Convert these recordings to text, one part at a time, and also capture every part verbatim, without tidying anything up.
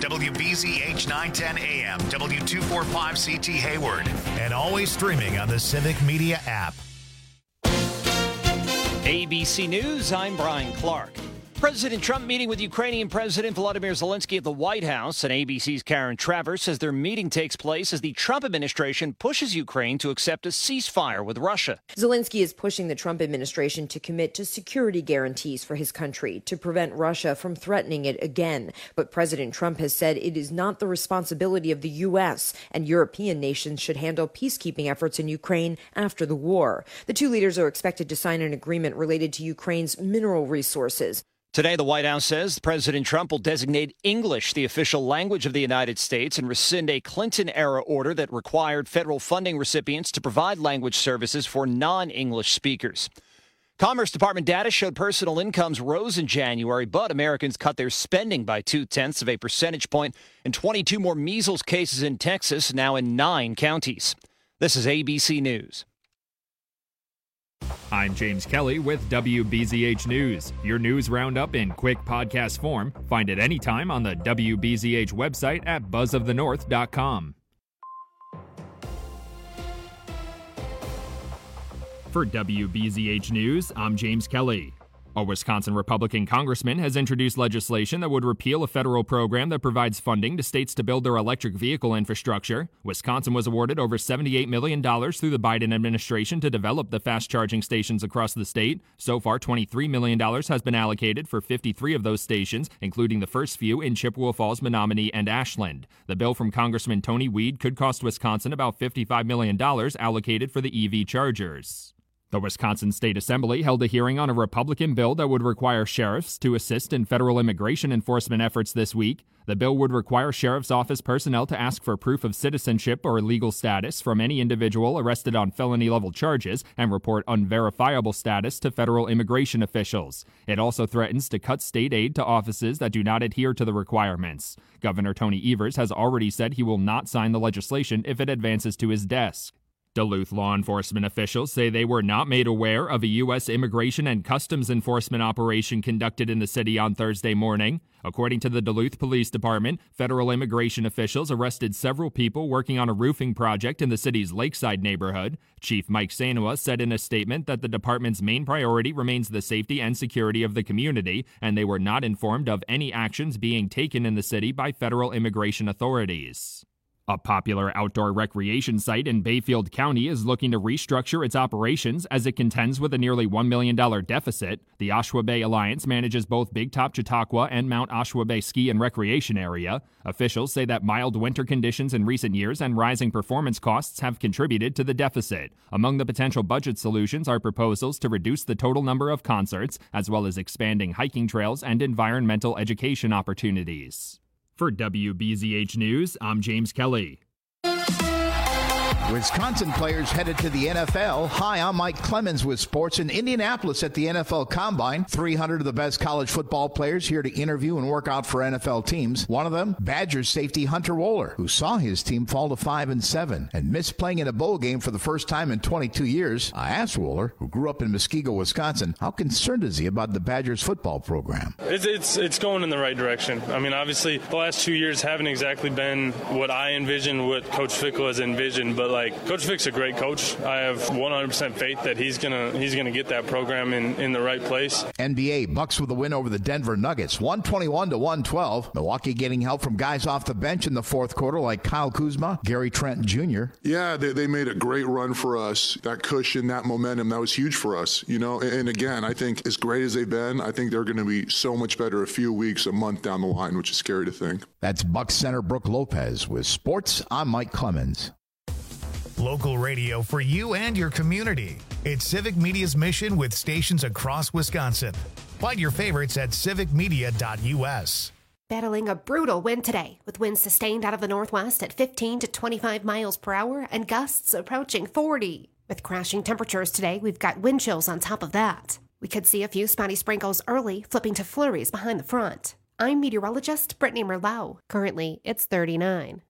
W B Z H nine ten A M, W two forty-five C T Hayward, and always streaming on the Civic Media app. A B C News, I'm Brian Clark. President Trump meeting with Ukrainian President Volodymyr Zelensky at the White House, and A B C's Karen Travers says their meeting takes place as the Trump administration pushes Ukraine to accept a ceasefire with Russia. Zelensky is pushing the Trump administration to commit to security guarantees for his country to prevent Russia from threatening it again. But President Trump has said it is not the responsibility of the U S, and European nations should handle peacekeeping efforts in Ukraine after the war. The two leaders are expected to sign an agreement related to Ukraine's mineral resources. Today, the White House says President Trump will designate English the official language of the United States and rescind a Clinton-era order that required federal funding recipients to provide language services for non-English speakers. Commerce Department data showed personal incomes rose in January, but Americans cut their spending by two-tenths of a percentage point, and twenty-two more measles cases in Texas, now in nine counties. This is A B C News. I'm James Kelly with W B Z H News, your news roundup in quick podcast form. Find it anytime on the W B Z H website at buzz of the north dot com. For W B Z H News, I'm James Kelly. A Wisconsin Republican congressman has introduced legislation that would repeal a federal program that provides funding to states to build their electric vehicle infrastructure. Wisconsin was awarded over seventy-eight million dollars through the Biden administration to develop the fast charging stations across the state. So far, twenty-three million dollars has been allocated for fifty-three of those stations, including the first few in Chippewa Falls, Menominee, and Ashland. The bill from Congressman Tony Weed could cost Wisconsin about fifty-five million dollars allocated for the E V chargers. The Wisconsin State Assembly held a hearing on a Republican bill that would require sheriffs to assist in federal immigration enforcement efforts this week. The bill would require sheriff's office personnel to ask for proof of citizenship or legal status from any individual arrested on felony-level charges and report unverifiable status to federal immigration officials. It also threatens to cut state aid to offices that do not adhere to the requirements. Governor Tony Evers has already said he will not sign the legislation if it advances to his desk. Duluth law enforcement officials say they were not made aware of a U S Immigration and Customs Enforcement operation conducted in the city on Thursday morning. According to the Duluth Police Department, federal immigration officials arrested several people working on a roofing project in the city's Lakeside neighborhood. Chief Mike Sanua said in a statement that the department's main priority remains the safety and security of the community, and they were not informed of any actions being taken in the city by federal immigration authorities. A popular outdoor recreation site in Bayfield County is looking to restructure its operations as it contends with a nearly one million dollars deficit. The Oshawa Bay Alliance manages both Big Top Chautauqua and Mount Oshawa Bay Ski and Recreation Area. Officials say that mild winter conditions in recent years and rising performance costs have contributed to the deficit. Among the potential budget solutions are proposals to reduce the total number of concerts, as well as expanding hiking trails and environmental education opportunities. For W B Z H News, I'm James Kelly. Wisconsin players headed to the N F L. Hi, I'm Mike Clemens with sports in Indianapolis at the N F L Combine. three hundred of the best college football players here to interview and work out for N F L teams. One of them, Badgers safety Hunter Wohler, who saw his team fall to five and seven and missed playing in a bowl game for the first time in twenty-two years. I asked Wohler, who grew up in Muskego, Wisconsin, how concerned is he about the Badgers football program? It's, it's, it's going in the right direction. I mean, obviously, the last two years haven't exactly been what I envisioned, what Coach Fickle has envisioned, but like, Like Coach Vick's a great coach. I have one hundred percent faith that he's gonna he's gonna get that program in, in the right place. N B A Bucks with a win over the Denver Nuggets, one twenty-one to one twelve. Milwaukee getting help from guys off the bench in the fourth quarter like Kyle Kuzma, Gary Trent Junior Yeah, they, they made a great run for us. That cushion, that momentum, that was huge for us. You know, and, and again, I think as great as they've been, I think they're going to be so much better a few weeks, a month down the line, which is scary to think. That's Bucks center Brooke Lopez with sports. I'm Mike Clemens. Local radio for you and your community. It's Civic Media's mission with stations across Wisconsin. Find your favorites at civic media dot u s. Battling a brutal wind today, with winds sustained out of the northwest at fifteen to twenty-five miles per hour and gusts approaching forty. With crashing temperatures today, we've got wind chills on top of that. We could see a few spotty sprinkles early, flipping to flurries behind the front. I'm meteorologist Brittany Merlot. Currently, it's thirty-nine.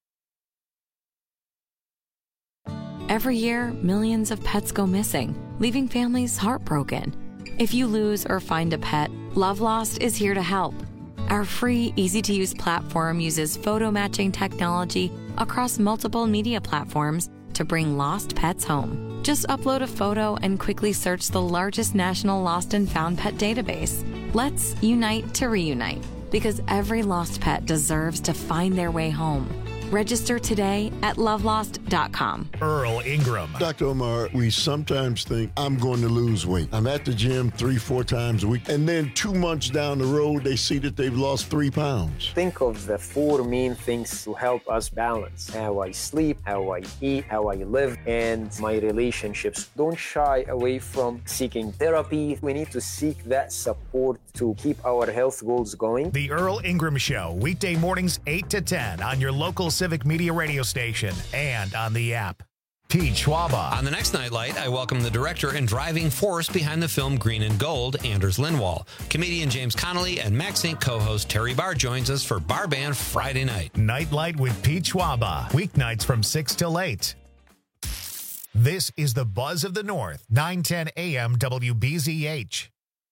Every year, millions of pets go missing, leaving families heartbroken. If you lose or find a pet, Love Lost is here to help. Our free, easy-to-use platform uses photo matching technology across multiple media platforms to bring lost pets home. Just upload a photo and quickly search the largest national lost and found pet database. Let's unite to reunite, because every lost pet deserves to find their way home. Register today at love lost dot com. Earl Ingram. Doctor Omar, we sometimes think I'm going to lose weight. I'm at the gym three, four times a week. And then two months down the road, they see that they've lost three pounds. Think of the four main things to help us balance: how I sleep, how I eat, how I live, and my relationships. Don't shy away from seeking therapy. We need to seek that support to keep our health goals going. The Earl Ingram Show, weekday mornings eight to ten on your local Civic Media radio station and on the app. Pete Schwaba. On the next Nightlight, I welcome the director and driving force behind the film Green and Gold, Anders Lindwall. Comedian James Connolly and MaxInc co-host Terry Barr joins us for Bar Band Friday night. Nightlight with Pete Schwaba. Weeknights from six till eight. This is the Buzz of the North, nine ten a.m. W B Z H.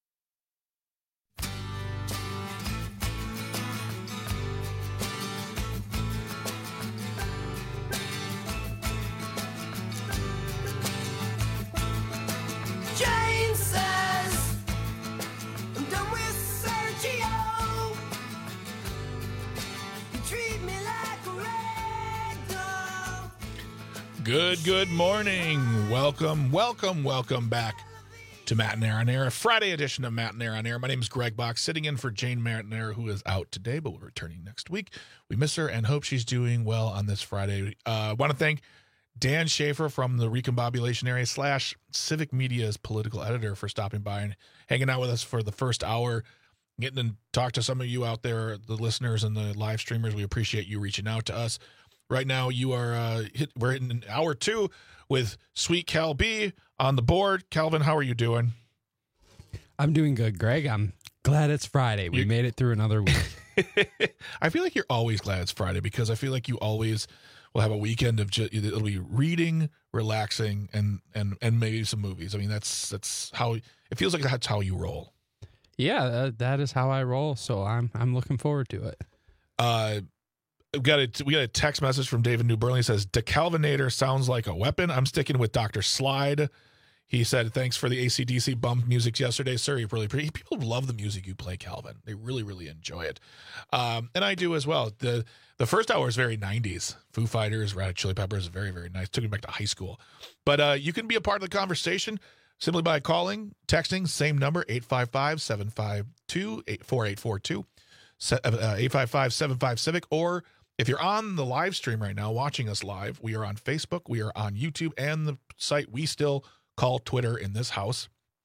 Good, good morning. Welcome, welcome, welcome back to Matt and Air on Air, a Friday edition of Matt and Air on Air. My name is Greg Bach, sitting in for Jane Martinair, who is out today, but will returning next week. We miss her and hope she's doing well on this Friday. I uh, want to thank Dan Schaefer from the Recombobulation Area slash Civic Media's political editor for stopping by and hanging out with us for the first hour, getting to talk to some of you out there, the listeners and the live streamers. We appreciate you reaching out to us. Right now, you are uh, hit, we're in an hour two with Sweet Cal B on the board. Calvin, how are you doing? I'm doing good, Greg. I'm glad it's Friday. We you, made it through another week. I feel like you're always glad it's Friday because I feel like you always will have a weekend of just, it'll be reading, relaxing, and and and maybe some movies. I mean, that's that's how it feels like. That's how you roll. Yeah, uh, that is how I roll. So I'm I'm looking forward to it. Uh. We got a we got a text message from David New Burnley. He says, "DeCalvinator sounds like a weapon." I'm sticking with Doctor Slide. He said, "Thanks for the A C D C bump music yesterday, sir. You really pretty people love the music you play, Calvin. They really really enjoy it, um, and I do as well. the The first hour is very nineties. Foo Fighters, Red Hot Chili Peppers, very very nice. Took me back to high school. But uh, you can be a part of the conversation simply by calling, texting, same number eight five five, seven five two, four eight four two, eight five five, seven five Civic, or if you're on the live stream right now, watching us live, we are on Facebook, we are on YouTube, and the site we still call Twitter in this house.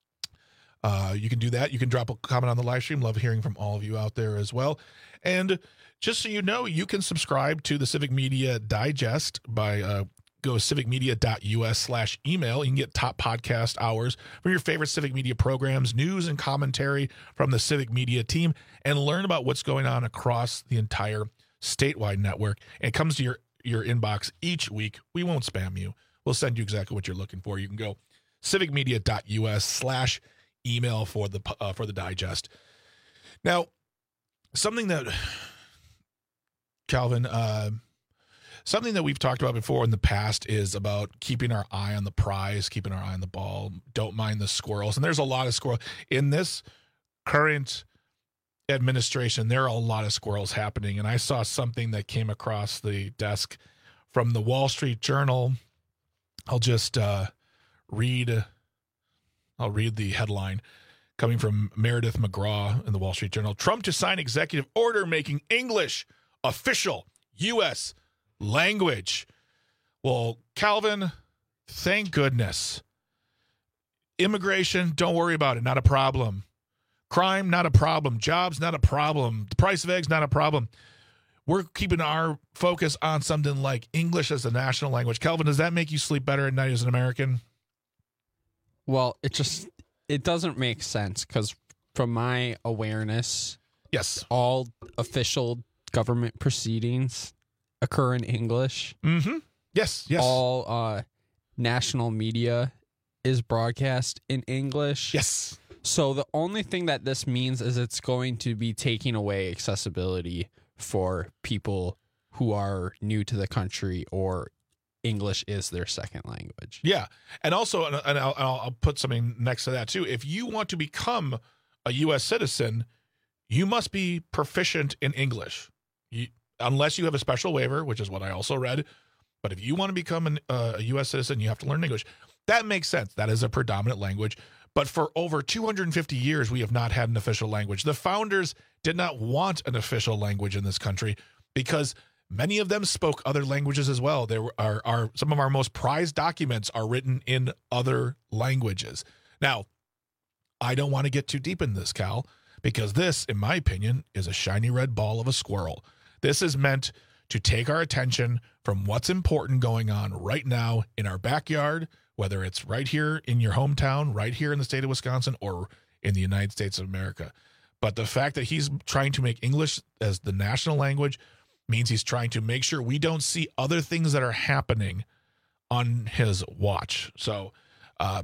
Uh, you can do that. You can drop a comment on the live stream. Love hearing from all of you out there as well. And just so you know, you can subscribe to the Civic Media Digest by uh, go civicmedia.us slash email. You can get top podcast hours from your favorite Civic Media programs, news and commentary from the Civic Media team, and learn about what's going on across the entire statewide network. And it comes to your your inbox each week. We won't spam you. We'll send you exactly what you're looking for. You can go civicmedia.us slash email for the uh, for the digest. Now, something that Calvin, uh, something that we've talked about before in the past is about keeping our eye on the prize, keeping our eye on the ball. Don't mind the squirrels. And there's a lot of squirrels in this current administration. There are a lot of squirrels happening, and I saw something that came across the desk from the Wall Street Journal. I'll just uh, read. I'll read the headline coming from Meredith McGraw in the Wall Street Journal. Trump to sign executive order making English official U S language. Well, Calvin, thank goodness. Immigration, don't worry about it. Not a problem. Crime, not a problem. Jobs, not a problem. The price of eggs, not a problem. We're keeping our focus on something like English as a national language. Calvin, does that make you sleep better at night as an American? Well, it just, it doesn't make sense because from my awareness, yes, all official government proceedings occur in English. Mm-hmm. Yes, yes. All uh, national media is broadcast in English. Yes. So the only thing that this means is it's going to be taking away accessibility for people who are new to the country or English is their second language. Yeah. And also, and I'll, I'll put something next to that too. If you want to become a U S citizen, you must be proficient in English, you, unless you have a special waiver, which is what I also read. But if you want to become an, uh, a U S citizen, you have to learn English. That makes sense. That is a predominant language. But for over two hundred fifty years, we have not had an official language. The founders did not want an official language in this country because many of them spoke other languages as well. There are, are some of our most prized documents are written in other languages. Now, I don't want to get too deep in this, Cal, because this, in my opinion, is a shiny red ball of a squirrel. This is meant to take our attention from what's important going on right now in our backyard, whether it's right here in your hometown, right here in the state of Wisconsin, or in the United States of America. But the fact that he's trying to make English as the national language means he's trying to make sure we don't see other things that are happening on his watch. So uh,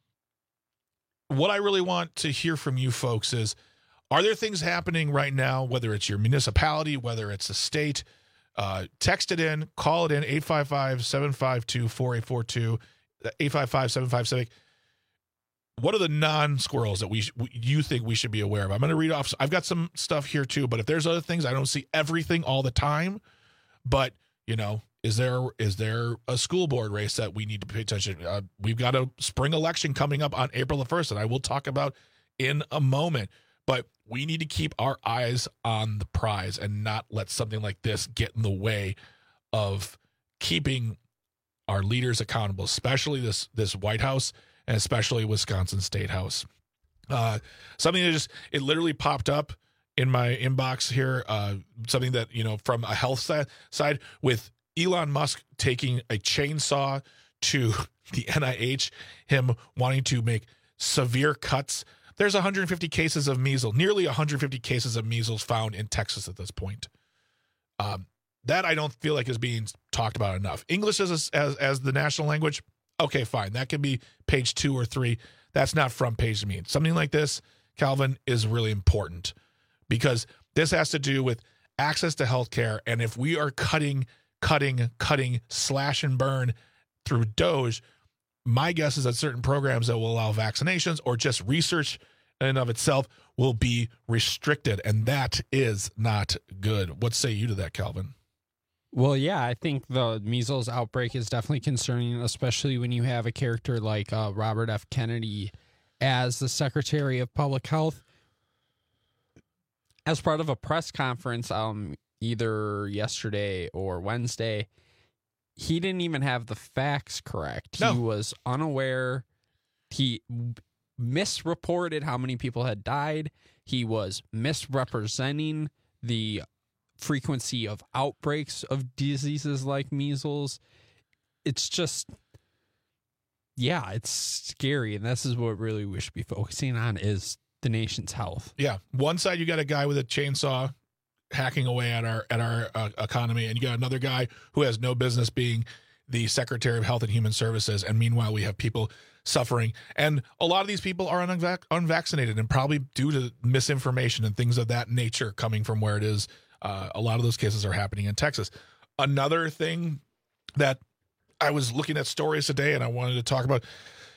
what I really want to hear from you folks is, are there things happening right now, whether it's your municipality, whether it's the state? Uh, text it in, call it in, eight five five, seven five two, four eight four two, eight five five, seven five seven. What are the non-squirrels that we sh- you think we should be aware of? I'm going to read off. I've got some stuff here too, but if there's other things, I don't see everything all the time. But, you know, is there is there a school board race that we need to pay attention? Uh, we've got a spring election coming up on April the first, and I will talk about in a moment. But we need to keep our eyes on the prize and not let something like this get in the way of keeping our leaders accountable, especially this this White House and especially Wisconsin State House. Uh, something that just, it literally popped up in my inbox here, uh, something that, you know, from a health side, side with Elon Musk taking a chainsaw to the N I H, him wanting to make severe cuts. There's one hundred fifty cases of measles, nearly one hundred fifty cases of measles found in Texas at this point. Um, that I don't feel like is being talked about enough. English as, a, as as the national language, okay, fine. That could be page two or three. That's not front page to me. Something like this, Calvin, is really important because this has to do with access to healthcare. And if we are cutting, cutting, cutting, slash and burn through DOGE, my guess is that certain programs that will allow vaccinations or just research in and of itself will be restricted. And that is not good. What say you to that, Calvin? Well, yeah, I think the measles outbreak is definitely concerning, especially when you have a character like uh, Robert F. Kennedy as the Secretary of Public Health. As part of a press conference um, either yesterday or Wednesday, he didn't even have the facts correct. No. He was unaware. He misreported how many people had died. He was misrepresenting the frequency of outbreaks of diseases like measles. It's just, yeah, it's scary. And this is what really we should be focusing on is the nation's health. Yeah. One side, you got a guy with a chainsaw hacking away at our at our uh, economy, and you got another guy who has no business being the Secretary of Health and Human Services, and meanwhile we have people suffering, and a lot of these people are unvac- unvaccinated and probably due to misinformation and things of that nature coming from where it is. Uh, a lot of those cases are happening in Texas. Another thing that I was looking at stories today and I wanted to talk about,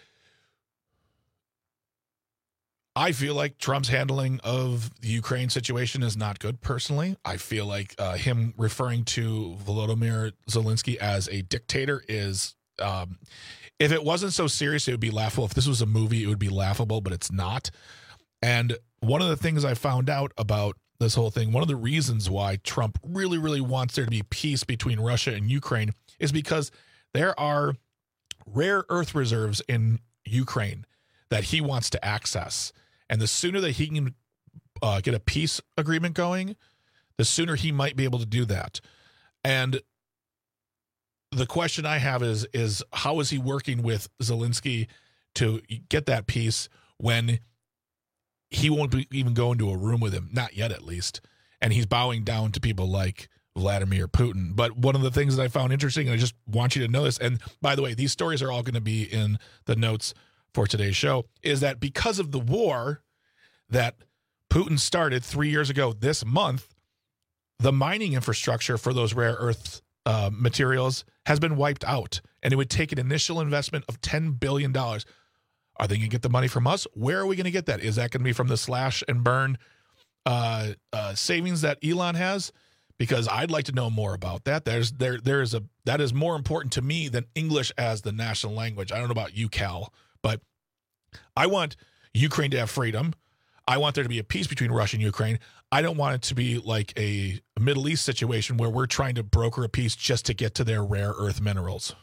I feel like Trump's handling of the Ukraine situation is not good, personally. I feel like uh, him referring to Volodymyr Zelensky as a dictator is, um, if it wasn't so serious, it would be laughable. If this was a movie, it would be laughable, but it's not. And one of the things I found out about this whole thing, one of the reasons why Trump really, really wants there to be peace between Russia and Ukraine is because there are rare earth reserves in Ukraine that he wants to access. And the sooner that he can uh, get a peace agreement going, the sooner he might be able to do that. And the question I have is, is how is he working with Zelensky to get that peace when he won't be even go into a room with him, not yet at least, and he's bowing down to people like Vladimir Putin. But one of the things that I found interesting, and I just want you to know this, and by the way, these stories are all going to be in the notes for today's show, is that because of the war that Putin started three years ago this month, the mining infrastructure for those rare earth uh, materials has been wiped out, and it would take an initial investment of ten billion dollars. Are they going to get the money from us? Where are we going to get that? Is that going to be from the slash and burn uh, uh, savings that Elon has? Because I'd like to know more about that. There's there there is a that is more important to me than English as the national language. I don't know about you, Cal, but I want Ukraine to have freedom. I want there to be a peace between Russia and Ukraine. I don't want it to be like a Middle East situation where we're trying to broker a peace just to get to their rare earth minerals.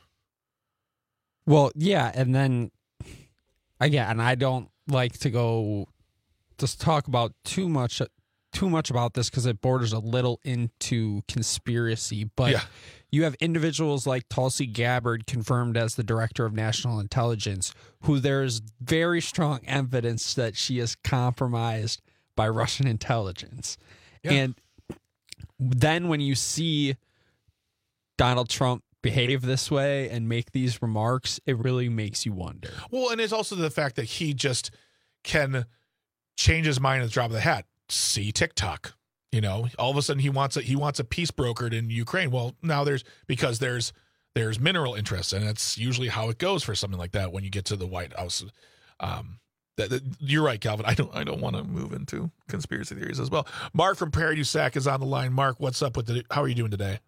Well, yeah, and then again, and I don't like to go just talk about too much too much about this because it borders a little into conspiracy, but yeah. You have individuals like Tulsi Gabbard confirmed as the director of national intelligence, who there's very strong evidence that she is compromised by Russian intelligence. Yeah. And then when you see Donald Trump behave this way and make these remarks, it really makes you wonder. Well, and it's also the fact that he just can change his mind at the drop of the hat. See TikTok. You know, all of a sudden he wants a he wants a peace brokered in Ukraine. Well, now there's because there's there's mineral interests, and it's usually how it goes for something like that when you get to the White House. Um, that, that, you're right, Calvin. I don't I don't want to move into conspiracy theories as well. Mark from Prairie U S A C is on the line. Mark, what's up with the? How are you doing today?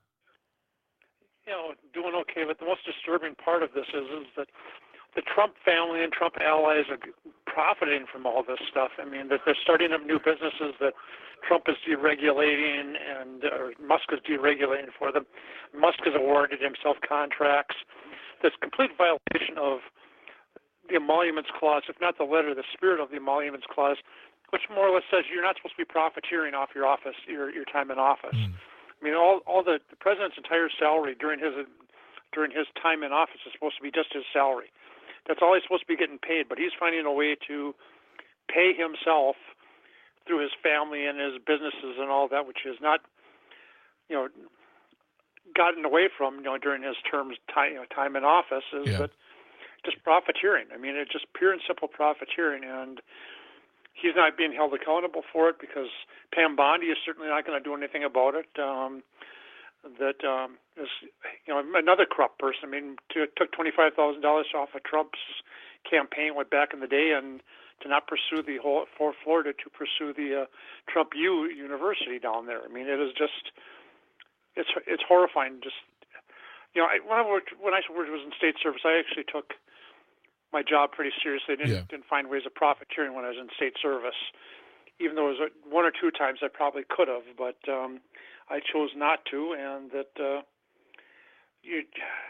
You know, doing okay. But the most disturbing part of this is is that the Trump family and Trump allies are profiting from all this stuff. I mean, that they're starting up new businesses that Trump is deregulating and or Musk is deregulating for them. Musk has awarded himself contracts. That's complete violation of the Emoluments Clause, if not the letter, the spirit of the Emoluments Clause, which more or less says you're not supposed to be profiteering off your office, your your time in office. Mm. I mean, all all the, the president's entire salary during his during his time in office is supposed to be just his salary. That's all he's supposed to be getting paid, but he's finding a way to pay himself through his family and his businesses and all that, which is not, you know, gotten away from, you know, during his terms time, you know, time in office is yeah. that just profiteering. I mean, it's just pure and simple profiteering, and he's not being held accountable for it because Pam Bondi is certainly not going to do anything about it. Um, that um, is, you know, another corrupt person. I mean, to, took twenty-five thousand dollars off of Trump's campaign, went back in the day, and to not pursue the whole for Florida to pursue the uh, Trump U University down there. I mean, it is just it's it's horrifying. Just you know, I, when I worked when I was in state service, I actually took my job pretty seriously. I didn't yeah. didn't find ways of profiteering when I was in state service, even though it was one or two times I probably could have, but um, I chose not to, and that uh, you.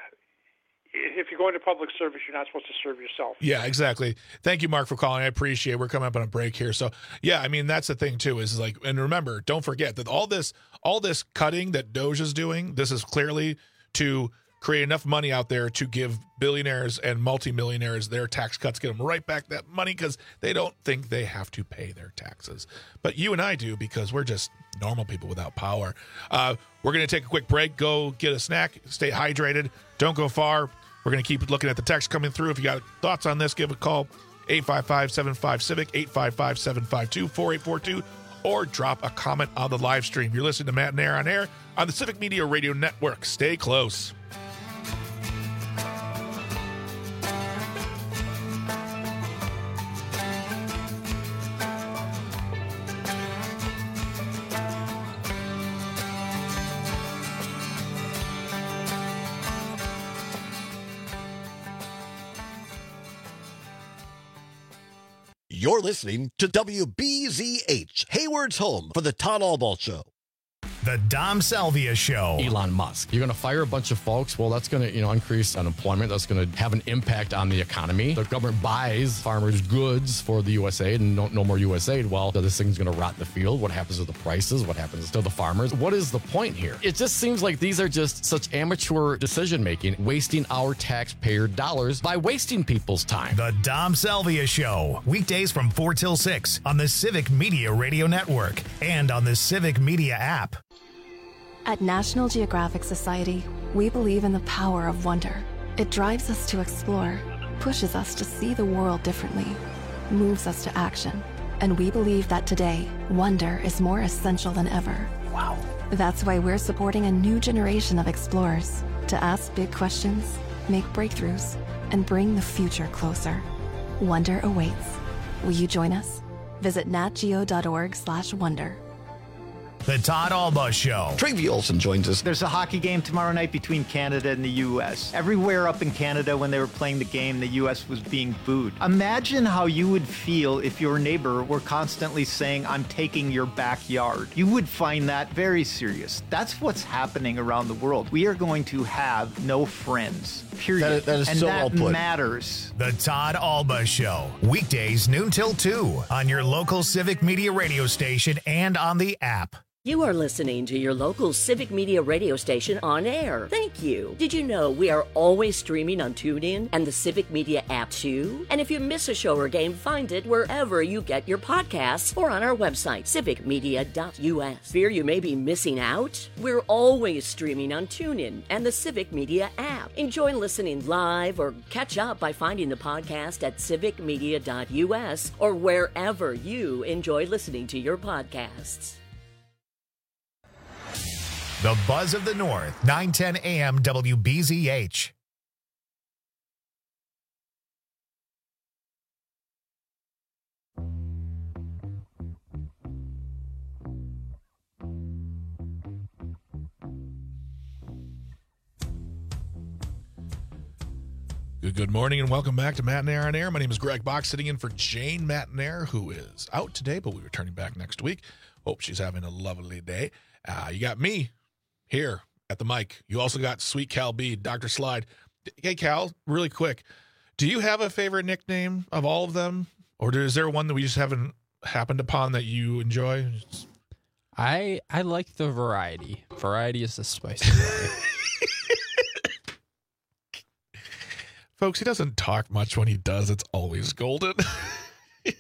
If you go into public service, you're not supposed to serve yourself. Yeah, exactly. Thank you, Mark, for calling. I appreciate it. We're coming up on a break here. So, yeah, I mean, that's the thing, too, is like, and remember, don't forget that all this all this cutting that Doge is doing, this is clearly to create enough money out there to give billionaires and multimillionaires their tax cuts, get them right back that money because they don't think they have to pay their taxes. But you and I do because we're just normal people without power. Uh, we're going to take a quick break, go get a snack, stay hydrated, don't go far. We're going to keep looking at the text coming through. If you got thoughts on this, give a call, eight five five, seven five, C I V I C, eight five five, seven five two, four eight four two, or drop a comment on the live stream. You're listening to Matt and Air on Air on the Civic Media Radio Network. Stay close. You're listening to W B Z H, Hayward's home for the Todd Albaugh Show. The Dom Salvia Show. Elon Musk. You're going to fire a bunch of folks. Well, that's going to, you know, increase unemployment. That's going to have an impact on the economy. The government buys farmers' goods for the U S A I D and no, no more U S A I D. Well, this thing's going to rot in the field. What happens to the prices? What happens to the farmers? What is the point here? It just seems like these are just such amateur decision-making, wasting our taxpayer dollars by wasting people's time. The Dom Salvia Show. Weekdays from four till six on the Civic Media Radio Network and on the Civic Media app. At National Geographic Society, we believe in the power of wonder. It drives us to explore, pushes us to see the world differently, moves us to action. And we believe that today, wonder is more essential than ever. Wow. That's why we're supporting a new generation of explorers to ask big questions, make breakthroughs, and bring the future closer. Wonder awaits. Will you join us? Visit natgeo.org slash wonder. The Todd Alba Show. Travi Olsen joins us. There's a hockey game tomorrow night between Canada and the U S. Everywhere up in Canada when they were playing the game, the U S was being booed. Imagine how you would feel if your neighbor were constantly saying, I'm taking your backyard. You would find that very serious. That's what's happening around the world. We are going to have no friends, period. That is, that is and so that well put. matters. The Todd Alba Show. Weekdays noon till two on your local Civic Media radio station and on the app. You are listening to your local Civic Media radio station on air. Thank you. Did you know we are always streaming on TuneIn and the Civic Media app too? And if you miss a show or game, find it wherever you get your podcasts or on our website, civic media dot u s. Fear you may be missing out? We're always streaming on TuneIn and the Civic Media app. Enjoy listening live or catch up by finding the podcast at civic media dot u s or wherever you enjoy listening to your podcasts. The Buzz of the North, nine ten a m W B Z H. Good, good morning and welcome back to Matt and Air on Air. My name is Greg Bach, sitting in for Jane Matnair, who is out today, but we'll be returning back next week. Hope she's having a lovely day. Uh, you got me here at the mic. You also got Sweet Cal B, Doctor Slide. Hey, Cal, really quick. Do you have a favorite nickname of all of them? Or is there one that we just haven't happened upon that you enjoy? I I like the variety. Variety is the spice of life. Folks, he doesn't talk much. When he does, it's always golden. You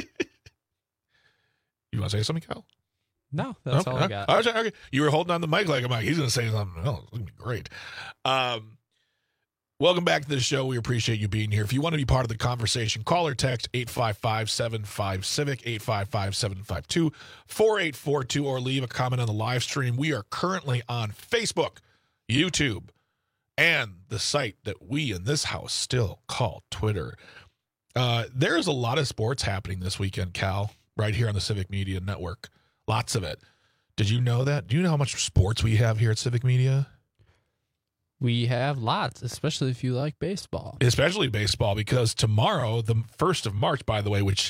want to say something, Cal? No, that's okay. all I got. Okay, okay. You were holding on the mic like I'm like, he's going to say something. Oh, it's going to be great. Um, welcome back to the show. We appreciate you being here. If you want to be part of the conversation, call or text eight five five, seven five, CIVIC, eight five five, seven five two, four eight four two, or leave a comment on the live stream. We are currently on Facebook, YouTube, and the site that we in this house still call Twitter. Uh, there's a lot of sports happening this weekend, Cal, right here on the Civic Media Network. Lots of it. Did you know that? Do you know how much sports we have here at Civic Media? We have lots, especially if you like baseball. Especially baseball, because tomorrow, the first of March, by the way, which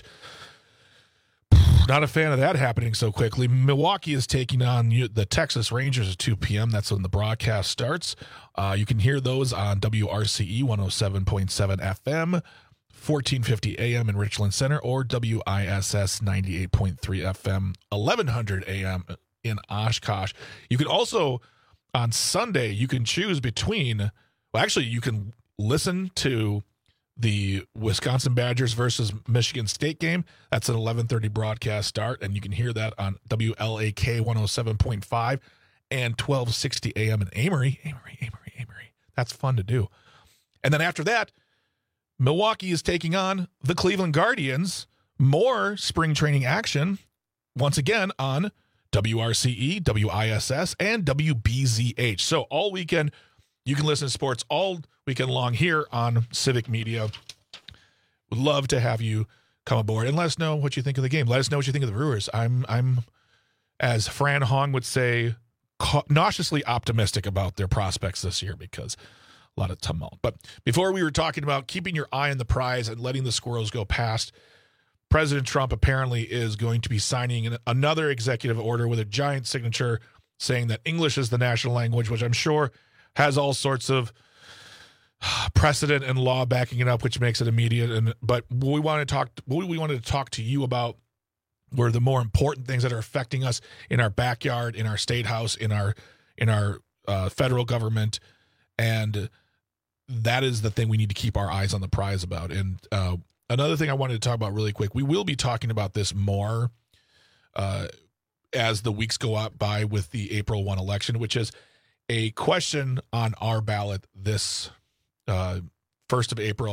not a fan of that happening so quickly. Milwaukee is taking on the Texas Rangers at two p.m. That's when the broadcast starts. Uh, you can hear those on W R C E one oh seven point seven F M, fourteen fifty A M in Richland Center, or W I S S ninety-eight point three F M, eleven hundred A M in Oshkosh. You can also, on Sunday, you can choose between, well, actually, you can listen to the Wisconsin Badgers versus Michigan State game. That's an eleven thirty broadcast start, and you can hear that on W L A K one oh seven point five and twelve sixty A M in Amory. Amory, Amory, Amory. That's fun to do. And then after that, Milwaukee is taking on the Cleveland Guardians. More spring training action, once again, on W R C E, W I S S, and W B Z H. So all weekend, you can listen to sports all weekend long here on Civic Media. Would love to have you come aboard and let us know what you think of the game. Let us know what you think of the Brewers. I'm, I'm, as Fran Hong would say, nauseously optimistic about their prospects this year because a lot of tumult. But before, we were talking about keeping your eye on the prize and letting the squirrels go past. President Trump apparently is going to be signing an, another executive order with a giant signature saying that English is the national language, which I'm sure has all sorts of precedent and law backing it up, which makes it immediate. And but what we want to talk, what we wanted to talk to you about were the more important things that are affecting us in our backyard, in our state house, in our in our uh, federal government, and that is the thing we need to keep our eyes on the prize about. And uh, another thing I wanted to talk about really quick, we will be talking about this more uh, as the weeks go up by with the April first election, which is a question on our ballot this uh, first of April,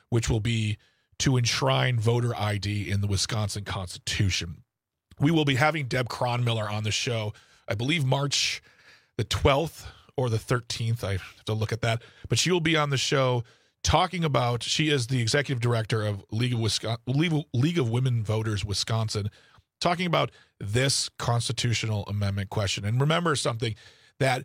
which will be to enshrine voter I D in the Wisconsin Constitution. We will be having Deb Cronmiller on the show, I believe March the twelfth or the thirteenth. I have to look at that. But she will be on the show talking about, she is the executive director of League of, Wisconsin, League of Women Voters Wisconsin, talking about this constitutional amendment question. And remember something, that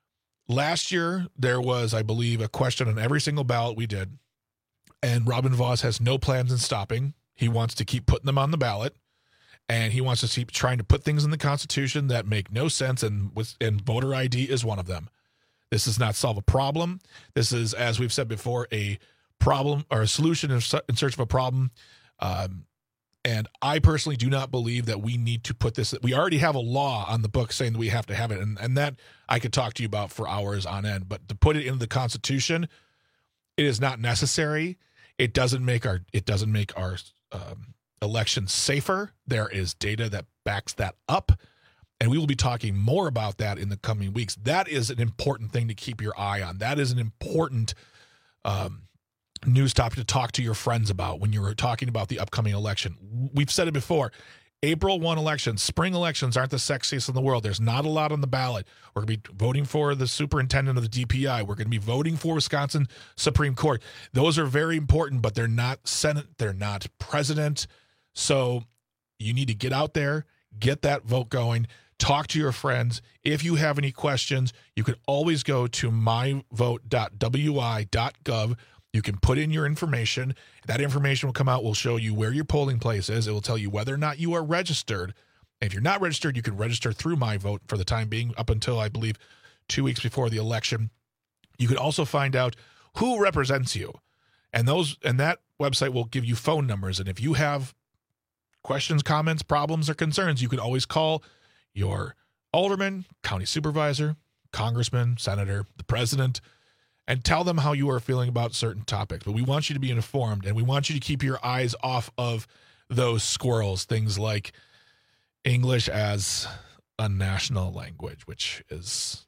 last year there was, I believe, a question on every single ballot we did. And Robin Vos has no plans in stopping. He wants to keep putting them on the ballot. And he wants to keep trying to put things in the Constitution that make no sense, and, and voter I D is one of them. This does not solve a problem. This is, as we've said before, a problem or a solution in search of a problem. Um, and I personally do not believe that we need to put this. We already have a law on the book saying that we have to have it, and, and that I could talk to you about for hours on end. But to put it into the Constitution, it is not necessary. It doesn't make our it doesn't make our um, elections safer. There is data that backs that up. And we will be talking more about that in the coming weeks. That is an important thing to keep your eye on. That is an important um, news topic to talk to your friends about when you're talking about the upcoming election. We've said it before. April first elections, spring elections aren't the sexiest in the world. There's not a lot on the ballot. We're going to be voting for the superintendent of the D P I. We're going to be voting for Wisconsin Supreme Court. Those are very important, but they're not Senate. They're not president. So you need to get out there, get that vote going. Talk to your friends. If you have any questions, you can always go to my vote dot w i dot gov. You can put in your information. That information will come out, will show you where your polling place is. It will tell you whether or not you are registered. And if you're not registered, you can register through MyVote for the time being, up until, I believe, two weeks before the election. You can also find out who represents you. And those and that website will give you phone numbers. And if you have questions, comments, problems, or concerns, you can always call your alderman, county supervisor, congressman, senator, the president, and tell them how you are feeling about certain topics. But we want you to be informed, and we want you to keep your eyes off of those squirrels, things like English as a national language, which is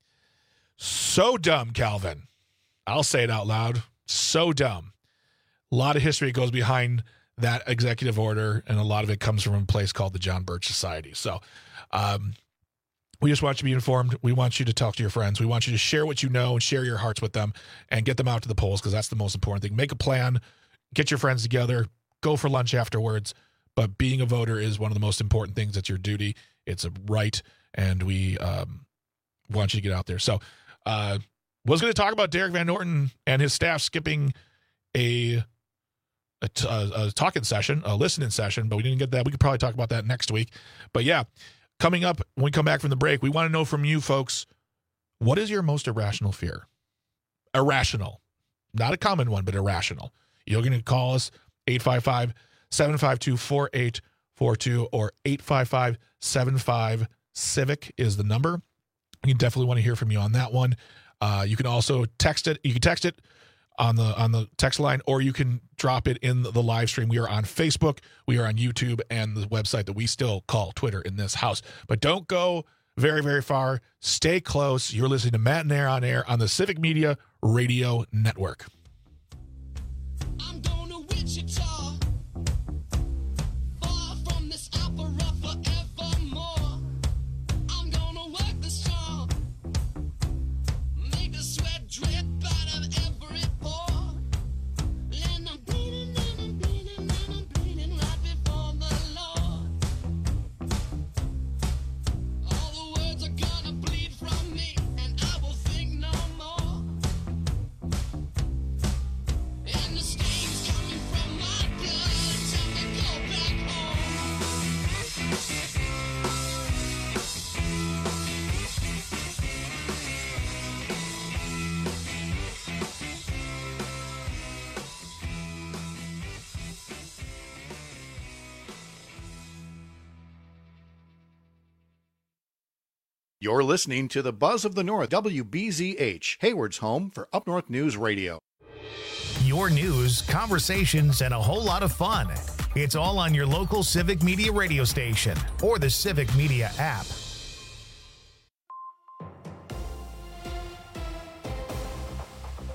so dumb, Calvin. I'll say it out loud. So dumb. A lot of history goes behind that executive order, and a lot of it comes from a place called the John Birch Society. So um, we just want you to be informed. We want you to talk to your friends. We want you to share what you know and share your hearts with them and get them out to the polls, because that's the most important thing. Make a plan, get your friends together, go for lunch afterwards. But being a voter is one of the most important things. It's your duty. It's a right, and we um, want you to get out there. So uh, was going to talk about Derek Van Norton and his staff skipping a A, t- a, a talking session, a listening session, but we didn't get that. We could probably talk about that next week. But yeah, coming up when we come back from the break, we want to know from you folks, what is your most irrational fear? Irrational. Not a common one, but irrational. You're going to call us eight five five, seven five two, four eight four two or eight five five, seven five, civic is the number. You definitely want to hear from you on that one. Uh, you can also text it. You can text it on the on the text line, or you can drop it in the live stream. We are on Facebook, we are on YouTube, and the website that we still call Twitter in this house. But don't go very, very far. Stay close. You're listening to Matt and Air on Air on the Civic Media Radio Network. I'm going to Wichita, far from this opera forevermore. I'm gonna work the strong, make the sweat drip out of every pore. And I'm bleeding, and I'm bleeding, and I'm bleeding right before the Lord. All the words are gonna bleed from me, and I will think no more. And the steam's coming from my blood, time to go back home. You're listening to the Buzz of the North, W B Z H, Hayward's home for Up North News Radio. Your news, conversations, and a whole lot of fun. It's all on your local Civic Media radio station or the Civic Media app.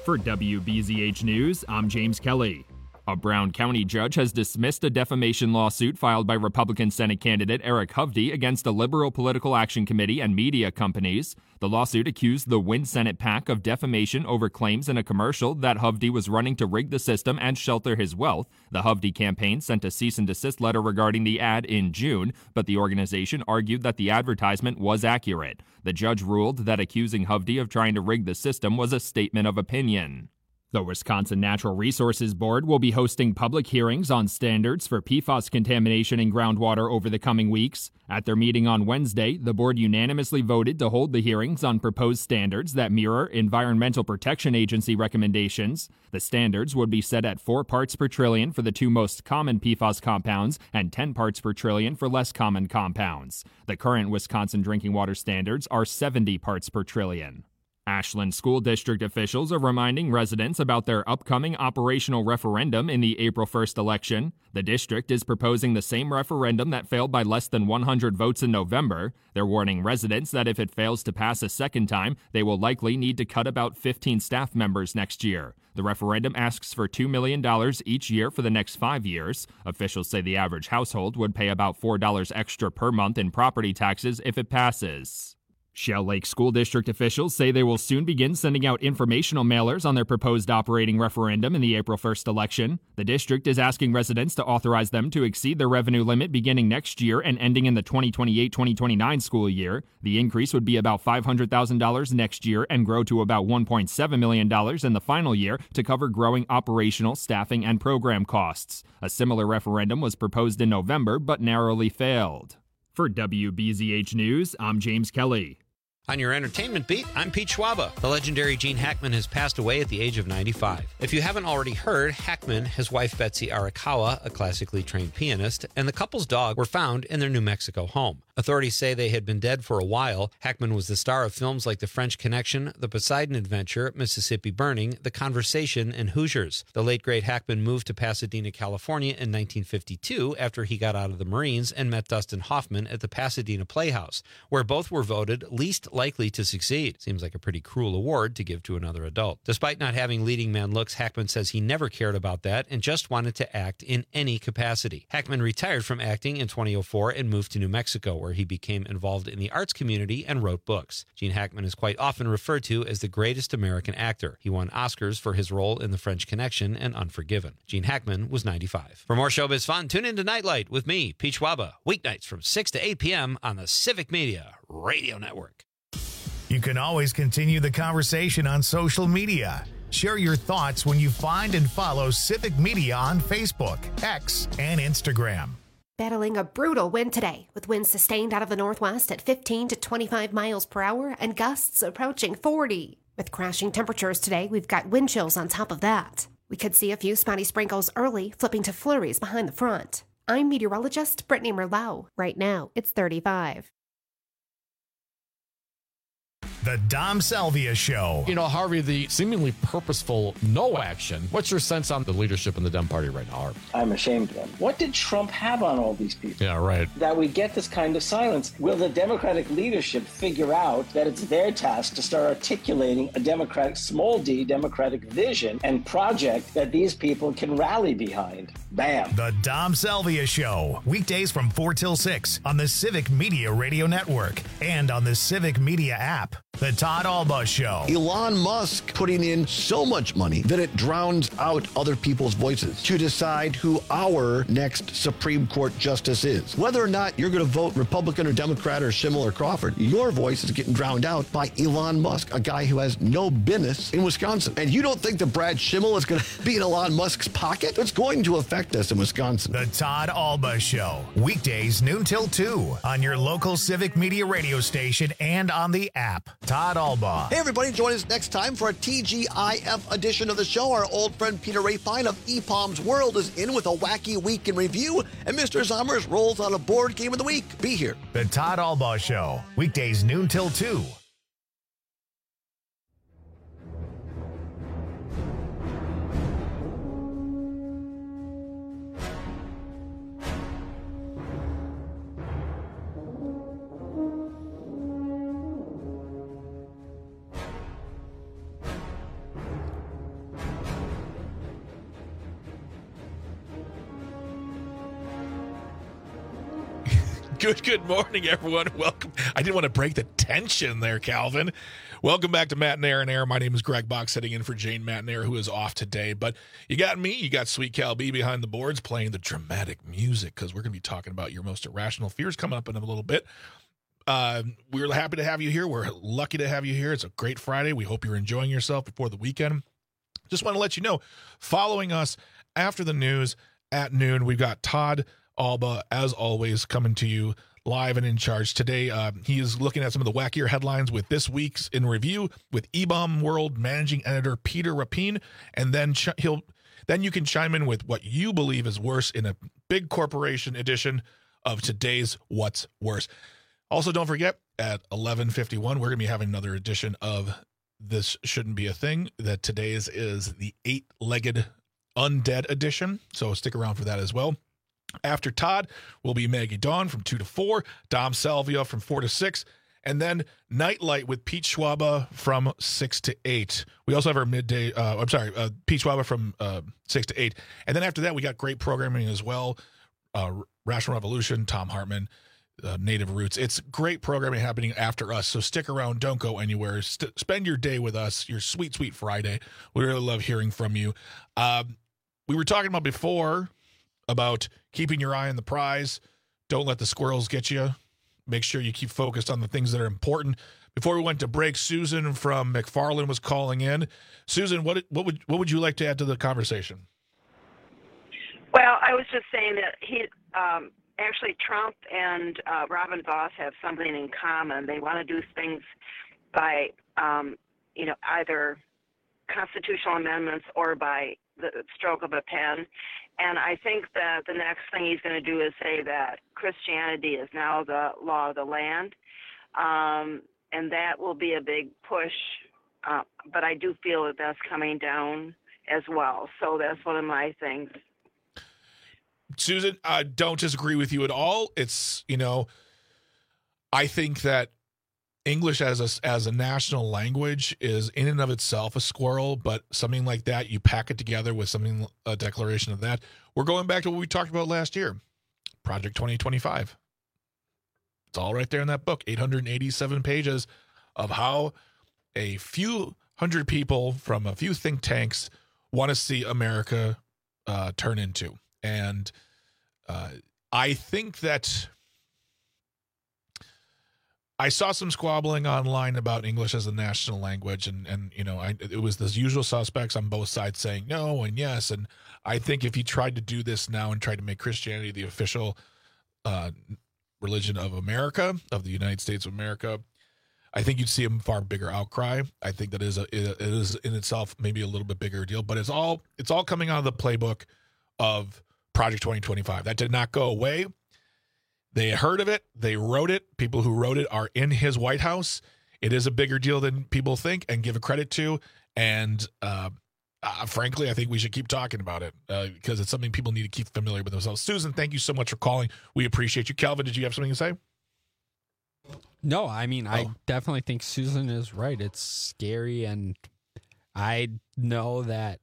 For W B Z H News, I'm James Kelly. A Brown County judge has dismissed a defamation lawsuit filed by Republican Senate candidate Eric Hovde against a liberal political action committee and media companies. The lawsuit accused the Win Senate PAC of defamation over claims in a commercial that Hovde was running to rig the system and shelter his wealth. The Hovde campaign sent a cease and desist letter regarding the ad in June, but the organization argued that the advertisement was accurate. The judge ruled that accusing Hovde of trying to rig the system was a statement of opinion. The Wisconsin Natural Resources Board will be hosting public hearings on standards for P FAS contamination in groundwater over the coming weeks. At their meeting on Wednesday, the board unanimously voted to hold the hearings on proposed standards that mirror Environmental Protection Agency recommendations. The standards would be set at four parts per trillion for the two most common P FAS compounds and ten parts per trillion for less common compounds. The current Wisconsin drinking water standards are seventy parts per trillion. Ashland School District officials are reminding residents about their upcoming operational referendum in the April first election. The district is proposing the same referendum that failed by less than one hundred votes in November. They're warning residents that if it fails to pass a second time, they will likely need to cut about fifteen staff members next year. The referendum asks for two million dollars each year for the next five years. Officials say the average household would pay about four dollars extra per month in property taxes if it passes. Shell Lake School District officials say they will soon begin sending out informational mailers on their proposed operating referendum in the April first election. The district is asking residents to authorize them to exceed their revenue limit beginning next year and ending in the twenty twenty-eight twenty twenty-nine school year. The increase would be about five hundred thousand dollars next year and grow to about one point seven million dollars in the final year to cover growing operational, staffing, and program costs. A similar referendum was proposed in November but narrowly failed. For W B Z H News, I'm James Kelly. On your entertainment beat, I'm Pete Schwaba. The legendary Gene Hackman has passed away at the age of ninety-five. If you haven't already heard, Hackman, his wife Betsy Arakawa, a classically trained pianist, and the couple's dog were found in their New Mexico home. Authorities say they had been dead for a while. Hackman was the star of films like The French Connection, The Poseidon Adventure, Mississippi Burning, The Conversation, and Hoosiers. The late great Hackman moved to Pasadena, California in nineteen fifty-two after he got out of the Marines and met Dustin Hoffman at the Pasadena Playhouse, where both were voted least likely to succeed. Seems like a pretty cruel award to give to another adult. Despite not having leading man looks, Hackman says he never cared about that and just wanted to act in any capacity. Hackman retired from acting in twenty oh four and moved to New Mexico, where he became involved in the arts community and wrote books. Gene Hackman is quite often referred to as the greatest American actor. He won Oscars for his role in The French Connection and Unforgiven. Gene Hackman was ninety-five. For more showbiz fun, tune in to Nightlight with me, Pete Schwaba, weeknights from six to eight p.m. on the Civic Media Radio Network. You can always continue the conversation on social media. Share your thoughts when you find and follow Civic Media on Facebook, X, and Instagram. Battling a brutal wind today, with winds sustained out of the northwest at fifteen to twenty-five miles per hour and gusts approaching forty. With crashing temperatures today, we've got wind chills on top of that. We could see a few spotty sprinkles early, flipping to flurries behind the front. I'm meteorologist Brittany Merlot. Right now, it's thirty-five. The Dom Salvia Show. You know, Harvey, the seemingly purposeful no action. What's your sense on the leadership in the Dem Party right now, Harvey? I'm ashamed of them. What did Trump have on all these people? Yeah, right. That we get this kind of silence. Will the Democratic leadership figure out that it's their task to start articulating a Democratic, small d, Democratic vision and project that these people can rally behind? Bam. The Dom Salvia Show. Weekdays from four till six on the Civic Media Radio Network and on the Civic Media app. The Todd Alba Show. Elon Musk putting in so much money that it drowns out other people's voices to decide who our next Supreme Court justice is. Whether or not you're going to vote Republican or Democrat or Schimmel or Crawford, your voice is getting drowned out by Elon Musk, a guy who has no business in Wisconsin. And you don't think that Brad Schimmel is going to be in Elon Musk's pocket? It's going to affect us in Wisconsin. The Todd Alba Show. Weekdays noon till two on your local Civic Media radio station and on the app. Todd Alba. Hey, everybody, join us next time for a T G I F edition of the show. Our old friend Peter Rafine of E PALM's World is in with a wacky week in review, and Mister Zommers rolls on a board game of the week. Be here. The Todd Alba Show. Weekdays noon till two. Good, good morning, everyone. Welcome. I didn't want to break the tension there, Calvin. Welcome back to Matt and Aaron Air. My name is Greg Bach, sitting in for Jane Matnair, who is off today. But you got me, you got Sweet Cal B behind the boards playing the dramatic music, because we're going to be talking about your most irrational fears coming up in a little bit. Uh, we're happy to have you here. We're lucky to have you here. It's a great Friday. We hope you're enjoying yourself before the weekend. Just want to let you know, following us after the news at noon, we've got Todd Alba, as always, coming to you live and in charge today. Uh, he is looking at some of the wackier headlines with this week's in review with E B O M World Managing Editor Peter Rapine, and then ch- he'll then you can chime in with what you believe is worse in a big corporation edition of today's What's Worse. Also, don't forget at eleven fifty-one we're going to be having another edition of This Shouldn't Be a Thing. That today's is the eight-legged undead edition, so stick around for that as well. After Todd will be Maggie Dawn from two to four, Dom Salvia from four to six, and then Nightlight with Pete Schwaba from six to eight. We also have our midday, uh, I'm sorry, uh, Pete Schwaba from uh, six to eight. And then after that, we got great programming as well. Uh, Rational Revolution, Tom Hartman, uh, Native Roots. It's great programming happening after us, so stick around. Don't go anywhere. St- spend your day with us, your sweet, sweet Friday. We really love hearing from you. Um, we were talking about before about keeping your eye on the prize. Don't let the squirrels get you. Make sure you keep focused on the things that are important. Before we went to break, Susan from McFarland was calling in. Susan, what what would what would you like to add to the conversation? Well, I was just saying that he um, actually Trump and uh, Robin Vos have something in common. They want to do things by um, you know either constitutional amendments or by the stroke of a pen. And I think that the next thing he's going to do is say that Christianity is now the law of the land. Um, and that will be a big push. Uh, but I do feel that that's coming down as well. So that's one of my things. Susan, I don't disagree with you at all. It's, you know, I think that English as a, as a national language is in and of itself a squirrel, but something like that, you pack it together with something, a declaration of that. We're going back to what we talked about last year, Project twenty twenty-five. It's all right there in that book, eight hundred eighty-seven pages of how a few hundred people from a few think tanks want to see America uh, turn into. And uh, I think that I saw some squabbling online about English as a national language, and, and you know, I, it was the usual suspects on both sides saying no and yes. And I think if he tried to do this now and tried to make Christianity the official uh, religion of America, of the United States of America, I think you'd see a far bigger outcry. I think that is a, it is in itself maybe a little bit bigger deal, but it's all it's all coming out of the playbook of Project twenty twenty-five. That did not go away. They heard of it. They wrote it. People who wrote it are in his White House. It is a bigger deal than people think and give a credit to. And uh, uh, frankly, I think we should keep talking about it uh, because it's something people need to keep familiar with themselves. Susan, thank you so much for calling. We appreciate you. Calvin, did you have something to say? No, I mean, oh. I definitely think Susan is right. It's scary, and I know that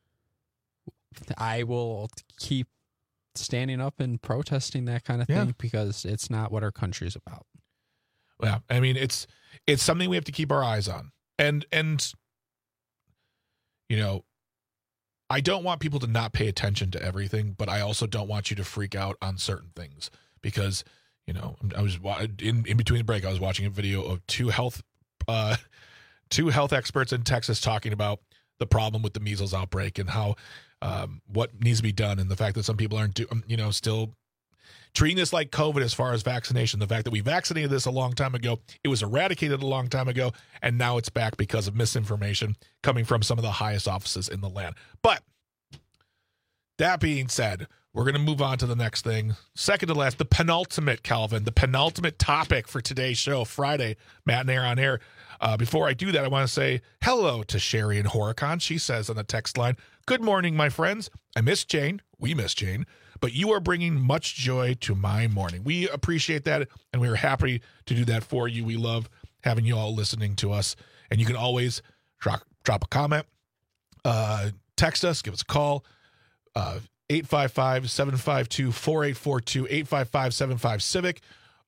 I will keep standing up and protesting that kind of thing Yeah. because it's not what our country's about. Well, I mean, it's it's something we have to keep our eyes on. And, and you know, I don't want people to not pay attention to everything, but I also don't want you to freak out on certain things because, you know, I was in, in between the break, I was watching a video of two health uh, two health experts in Texas talking about the problem with the measles outbreak and how um, what needs to be done, and the fact that some people aren't, do, you know, still treating this like COVID as far as vaccination. The fact that we vaccinated this a long time ago, it was eradicated a long time ago, and now it's back because of misinformation coming from some of the highest offices in the land. But that being said, we're going to move on to the next thing. Second to last, the penultimate, Calvin, the penultimate topic for today's show, Friday, Matt and Air on Air. Uh, before I do that, I want to say hello to Sherry and Horicon. She says on the text line, "Good morning, my friends. I miss Jane. We miss Jane. But you are bringing much joy to my morning." We appreciate that, and we are happy to do that for you. We love having you all listening to us. And you can always drop, drop a comment, uh, text us, give us a call, uh, eight five five, seven five two, four eight four two, eight five five, seven five, CIVIC.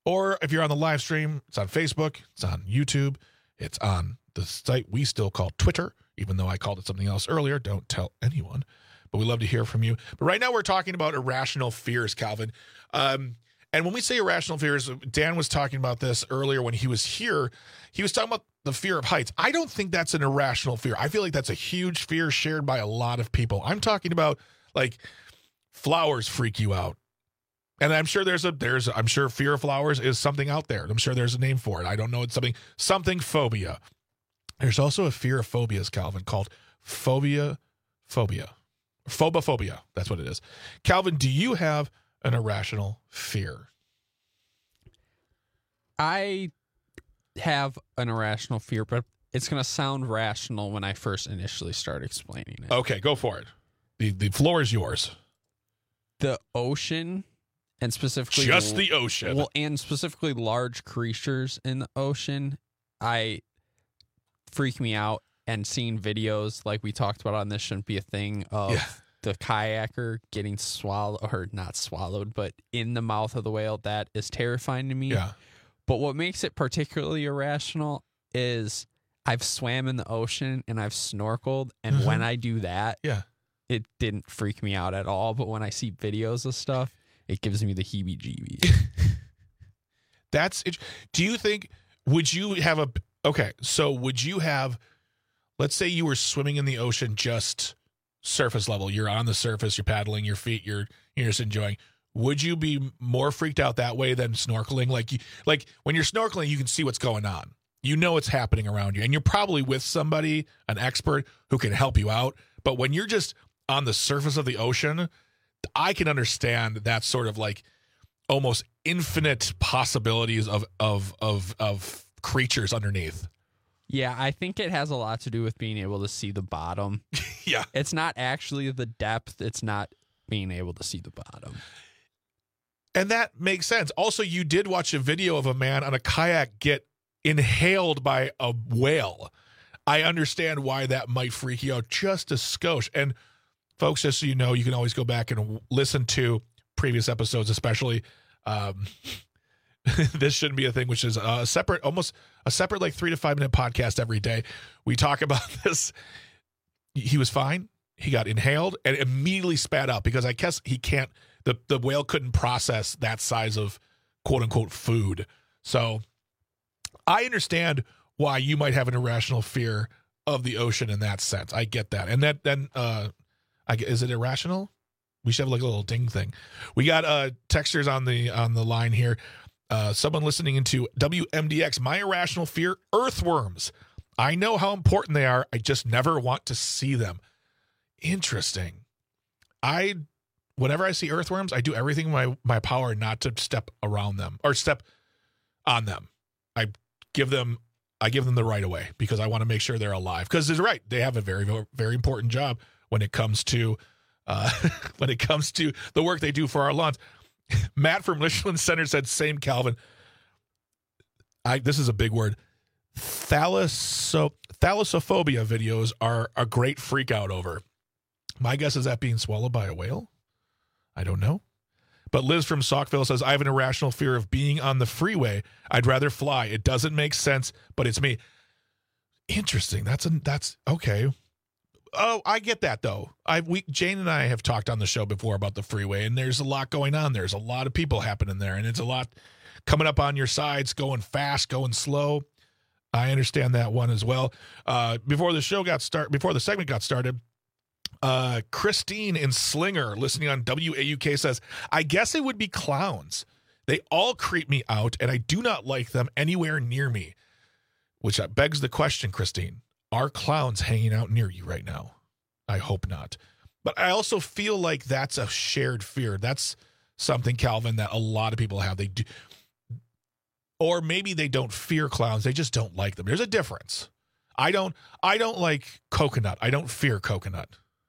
Or if you're on the live stream, it's on Facebook, it's on YouTube, it's on the site we still call Twitter, even though I called it something else earlier. Don't tell anyone. But we love to hear from you. But right now we're talking about irrational fears, Calvin. Um, and when we say irrational fears, Dan was talking about this earlier when he was here. He was talking about the fear of heights. I don't think that's an irrational fear. I feel like that's a huge fear shared by a lot of people. I'm talking about, like, flowers freak you out. And I'm sure there's a, there's, I'm sure fear of flowers is something out there. I'm sure there's a name for it. I don't know. It's something, something phobia. There's also a fear of phobias, Calvin, called phobia, phobia. Phobophobia. That's what it is. Calvin, do you have an irrational fear? I have an irrational fear, but it's going to sound rational when I first initially start explaining it. Okay, go for it. The the floor is yours. The ocean, and specifically just the ocean. Well, and specifically large creatures in the ocean, I freak me out. And seeing videos like we talked about on This Shouldn't Be a Thing of Yeah. the kayaker getting swallowed, or not swallowed, but in the mouth of the whale, that is terrifying to me. Yeah. But what makes it particularly irrational is I've swam in the ocean and I've snorkeled, and Mhm. when I do that, yeah, it didn't freak me out at all. But when I see videos of stuff, it gives me the heebie-jeebies. That's it. Do you think, would you have a, okay, so would you have, let's say you were swimming in the ocean just surface level. You're on the surface, you're paddling your feet, you're you're just enjoying. Would you be more freaked out that way than snorkeling? Like you, like when you're snorkeling, you can see what's going on. You know what's happening around you, and you're probably with somebody, an expert who can help you out. But when you're just on the surface of the ocean, I can understand that sort of like almost infinite possibilities of of of of creatures underneath. Yeah, I think it has a lot to do with being able to see the bottom. Yeah. It's not actually the depth. It's not being able to see the bottom. And that makes sense. Also, you did watch a video of a man on a kayak get inhaled by a whale. I understand why that might freak you out just a skosh. And folks, just so you know, you can always go back and listen to previous episodes, especially um, This Shouldn't Be a Thing, which is a separate, almost a separate like three to five minute podcast every day. We talk about this. He was fine. He got inhaled and immediately spat out because I guess he can't, the, the whale couldn't process that size of quote unquote food. So I understand why you might have an irrational fear of the ocean in that sense. I get that. And that then, uh, I get, is it irrational? We should have like a little ding thing. We got uh, texters on the on the line here. Uh, someone listening into W M D X, my irrational fear, earthworms. I know how important they are. I just never want to see them. Interesting. I, whenever I see earthworms, I do everything in my, my power not to step around them or step on them. I give them, I give them the right of way because I want to make sure they're alive. Because it's right. They have a very, very important job when it comes to, uh, when it comes to the work they do for our lawns. Matt from Michelin Center said, same Calvin. I, this is a big word. Thalasso, thalassophobia videos are a great freak out over. My guess is that being swallowed by a whale? I don't know. But Liz from Saukville says, I have an irrational fear of being on the freeway. I'd rather fly. It doesn't make sense, but it's me. Interesting. That's a, that's okay. Oh, I get that though. I we Jane and I have talked on the show before about the freeway, and there's a lot going on. There's a lot of people happening there, and it's a lot coming up on your sides, going fast, going slow. I understand that one as well. Uh, before the show got start, before the segment got started, uh, Christine in Slinger, listening on W A U K, says, I guess it would be clowns. They all creep me out, and I do not like them anywhere near me. Which begs the question, Christine, are clowns hanging out near you right now? I hope not. But I also feel like that's a shared fear. That's something, Calvin, that a lot of people have. They do. Or maybe they don't fear clowns. They just don't like them. There's a difference. I don't I don't like coconut. I don't fear coconut.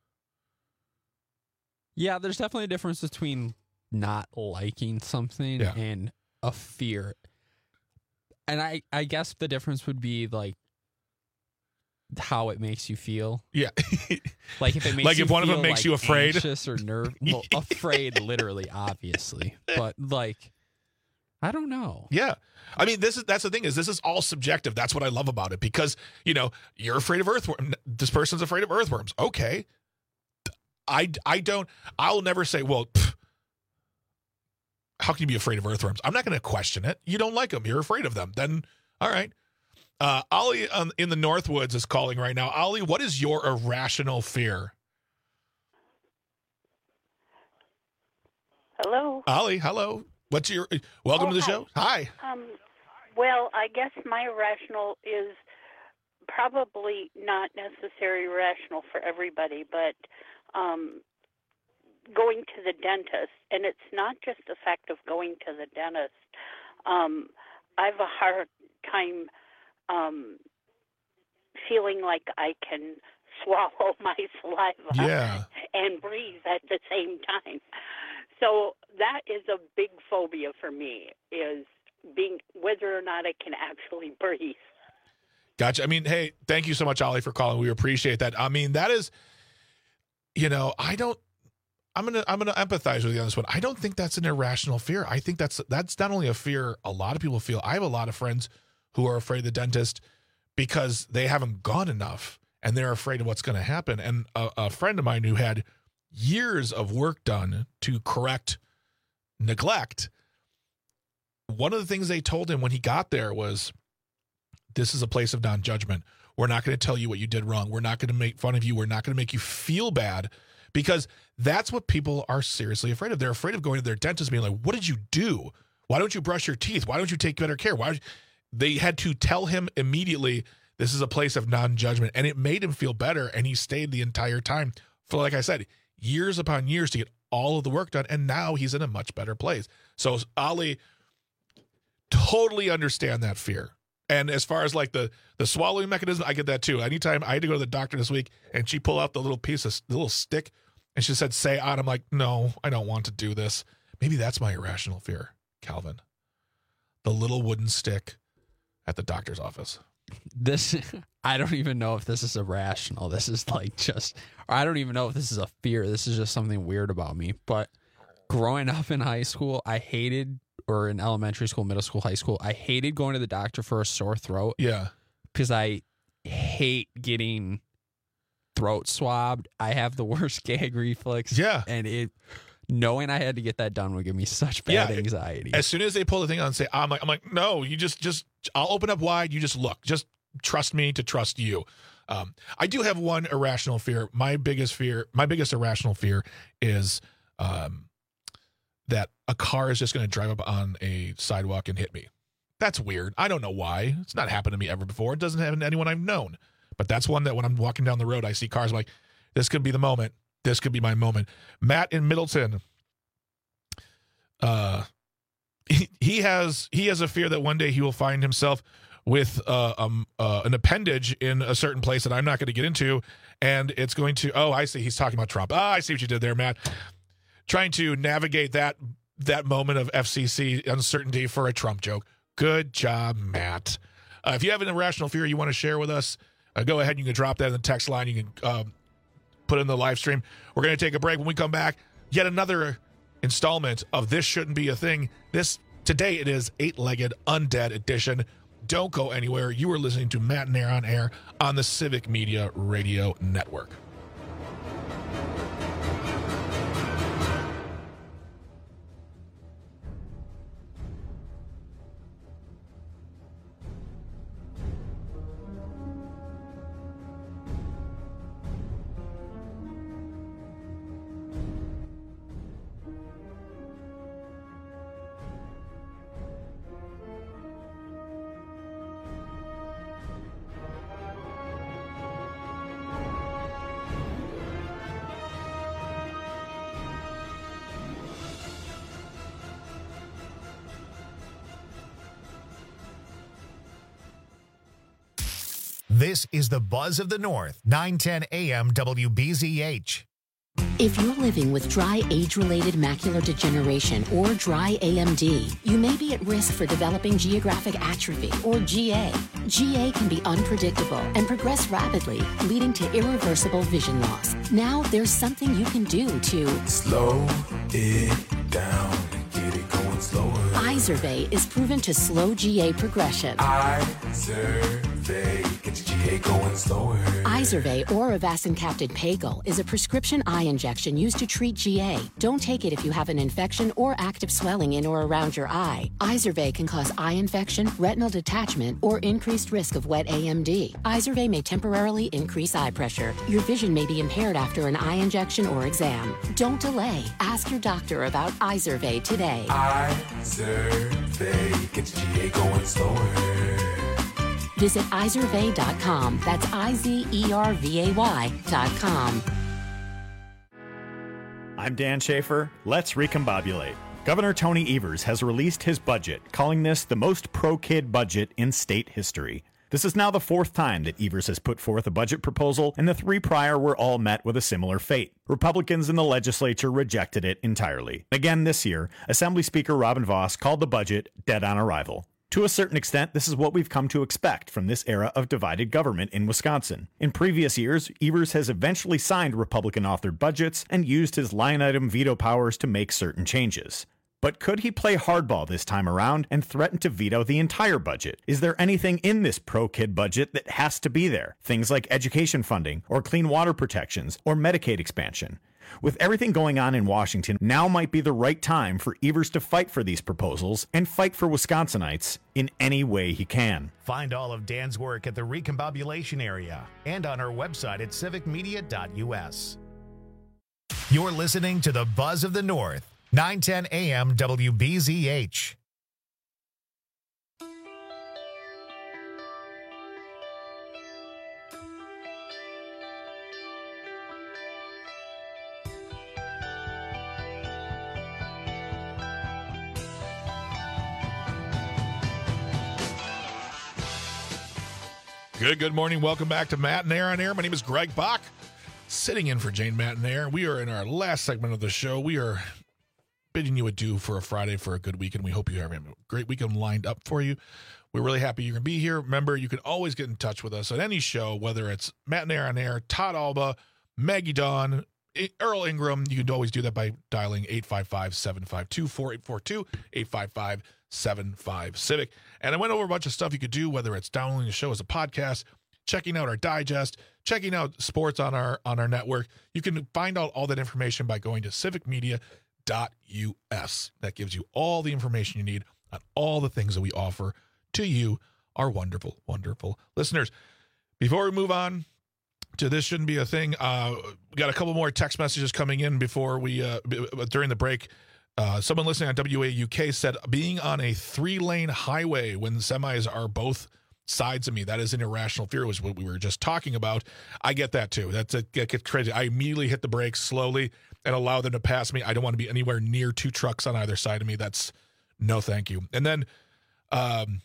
Yeah, there's definitely a difference between not liking something Yeah. and a fear. And I, I guess the difference would be like how it makes you feel. Yeah. Like if it makes Like you if one of feel, them makes like, you afraid? anxious or nerve well, afraid literally, obviously. But like I don't know. Yeah. I mean, this is that's the thing is this is all subjective. That's what I love about it because, you know, you're afraid of earthworms. This person's afraid of earthworms. Okay. I, I don't, I'll never say, well, pff, how can you be afraid of earthworms? I'm not going to question it. You don't like them. You're afraid of them. Then, all right. Uh, Ollie um, in the Northwoods is calling right now. Ollie, what is your irrational fear? Hello. Ollie, hello. What's your, welcome Oh, to the hi. show. Hi. Um, well, I guess my irrational is probably not necessarily rational for everybody, but um, going to the dentist, and it's not just the fact of going to the dentist. Um, I have a hard time um, feeling like I can swallow my saliva Yeah. and breathe at the same time. So that is a big phobia for me, is being whether or not I can actually breathe. Gotcha. I mean, hey, thank you so much, Ollie, for calling. We appreciate that. I mean, that is, you know, I don't, I'm going to, I'm going to empathize with you on this one. I don't think that's an irrational fear. I think that's, that's not only a fear a lot of people feel. I have a lot of friends who are afraid of the dentist because they haven't gone enough and they're afraid of what's going to happen. And a, a friend of mine who had years of work done to correct neglect, one of the things they told him when he got there was, this is a place of non-judgment. We're not going to tell you what you did wrong. We're not going to make fun of you. We're not going to make you feel bad, because that's what people are seriously afraid of. They're afraid of going to their dentist being like, what did you do? Why don't you brush your teeth? Why don't you take better care? Why? Don't you? They had to tell him immediately, this is a place of non-judgment. And it made him feel better. And he stayed the entire time for, like I said, years upon years to get all of the work done. And now he's in a much better place. So Ollie, totally understand that fear. And as far as like the, the swallowing mechanism, I get that too. Anytime I had to go to the doctor this week and she pulled out the little piece of the little stick and she said, say on, I'm like, no, I don't want to do this. Maybe that's my irrational fear, Calvin. The little wooden stick at the doctor's office. This, I don't even know if this is irrational. This is like just, I don't even know if this is a fear. This is just something weird about me. But growing up in high school, I hated, or in elementary school, middle school, high school, I hated going to the doctor for a sore throat. Yeah. Because I hate getting throat swabbed. I have the worst gag reflex. Yeah. And it, knowing I had to get that done would give me such bad Yeah, anxiety. As soon as they pull the thing on and say, I'm like, I'm like, no, you just, just, I'll open up wide. You just look, just trust me to trust you. Um, I do have one irrational fear. My biggest fear, my biggest irrational fear is, um, that a car is just going to drive up on a sidewalk and hit me. That's weird. I don't know why. It's not happened to me ever before. It doesn't happen to anyone I've known. But that's one that when I'm walking down the road, I see cars, I'm like, this could be the moment. This could be my moment. Matt in Middleton, uh, he, he has he has a fear that one day he will find himself with uh, um, uh, an appendage in a certain place that I'm not going to get into, and it's going to, oh, I see. He's talking about Trump. Ah, I see what you did there, Matt. Trying to navigate that that moment of F C C uncertainty for a Trump joke. Good job, Matt. Uh, if you have an irrational fear you want to share with us, uh, go ahead. You can drop that in the text line. You can uh, put it in the live stream. We're going to take a break. When we come back, yet another installment of This Shouldn't Be a Thing. This today it is Eight-Legged Undead Edition. Don't go anywhere. You are listening to Matt and Air on Air on the Civic Media Radio Network. This is the Buzz of the North, nine ten A M W B Z H. If you're living with dry age-related macular degeneration or dry A M D, you may be at risk for developing geographic atrophy or G A. G A can be unpredictable and progress rapidly, leading to irreversible vision loss. Now there's something you can do to slow it down and get it going slower. Izervay is proven to slow G A progression. Izervay gets G A going slower. Izervay or avacincaptad Pagel is a prescription eye injection used to treat G A. Don't take it if you have an infection or active swelling in or around your eye. Izervay can cause eye infection, retinal detachment, or increased risk of wet A M D. Izervay may temporarily increase eye pressure. Your vision may be impaired after an eye injection or exam. Don't delay. Ask your doctor about Izervay today. Izervay gets G A going slower. Visit Izervay dot com. That's I Z E R V A Y dot com. I'm Dan Schaefer. Let's recombobulate. Governor Tony Evers has released his budget, calling this the most pro-kid budget in state history. This is now the fourth time that Evers has put forth a budget proposal, and the three prior were all met with a similar fate. Republicans in the legislature rejected it entirely. Again this year, Assembly Speaker Robin Vos called the budget dead on arrival. To a certain extent, this is what we've come to expect from this era of divided government in Wisconsin. In previous years, Evers has eventually signed Republican-authored budgets and used his line-item veto powers to make certain changes. But could he play hardball this time around and threaten to veto the entire budget? Is there anything in this pro-kid budget that has to be there? Things like education funding, or clean water protections, or Medicaid expansion. With everything going on in Washington, now might be the right time for Evers to fight for these proposals and fight for Wisconsinites in any way he can. Find all of Dan's work at the Recombobulation area and on our website at civic media dot U S. You're listening to the Buzz of the North. nine ten A M W B Z H. Good, good morning. Welcome back to Matt and Air on Air. My name is Greg Bach, sitting in for Jane Matt and Air. We are in our last segment of the show. We are bidding you adieu for a Friday, for a good weekend. We hope you have a great weekend lined up for you. We're really happy you're going to be here. Remember, you can always get in touch with us at any show, whether it's Matt and Air on Air, Todd Alba, Maggie Dawn, Earl Ingram. You can always do that by dialing eight five five, seven five two, four eight four two, eight five five, seven five, Civic. And I went over a bunch of stuff you could do, whether it's downloading the show as a podcast, checking out our digest, checking out sports on our on our network. You can find out all that information by going to civic media dot U S. That gives you all the information you need on all the things that we offer to you, our wonderful, wonderful listeners. Before we move on to This Shouldn't Be a Thing, uh, we got a couple more text messages coming in before we, uh, b- during the break. Uh, someone listening on W A U K said, being on a three-lane highway when semis are both sides of me, that is an irrational fear, which is what we were just talking about. I get that too. That's a, that gets crazy. I immediately hit the brakes slowly and allow them to pass me. I don't want to be anywhere near two trucks on either side of me. That's no thank you. And then um,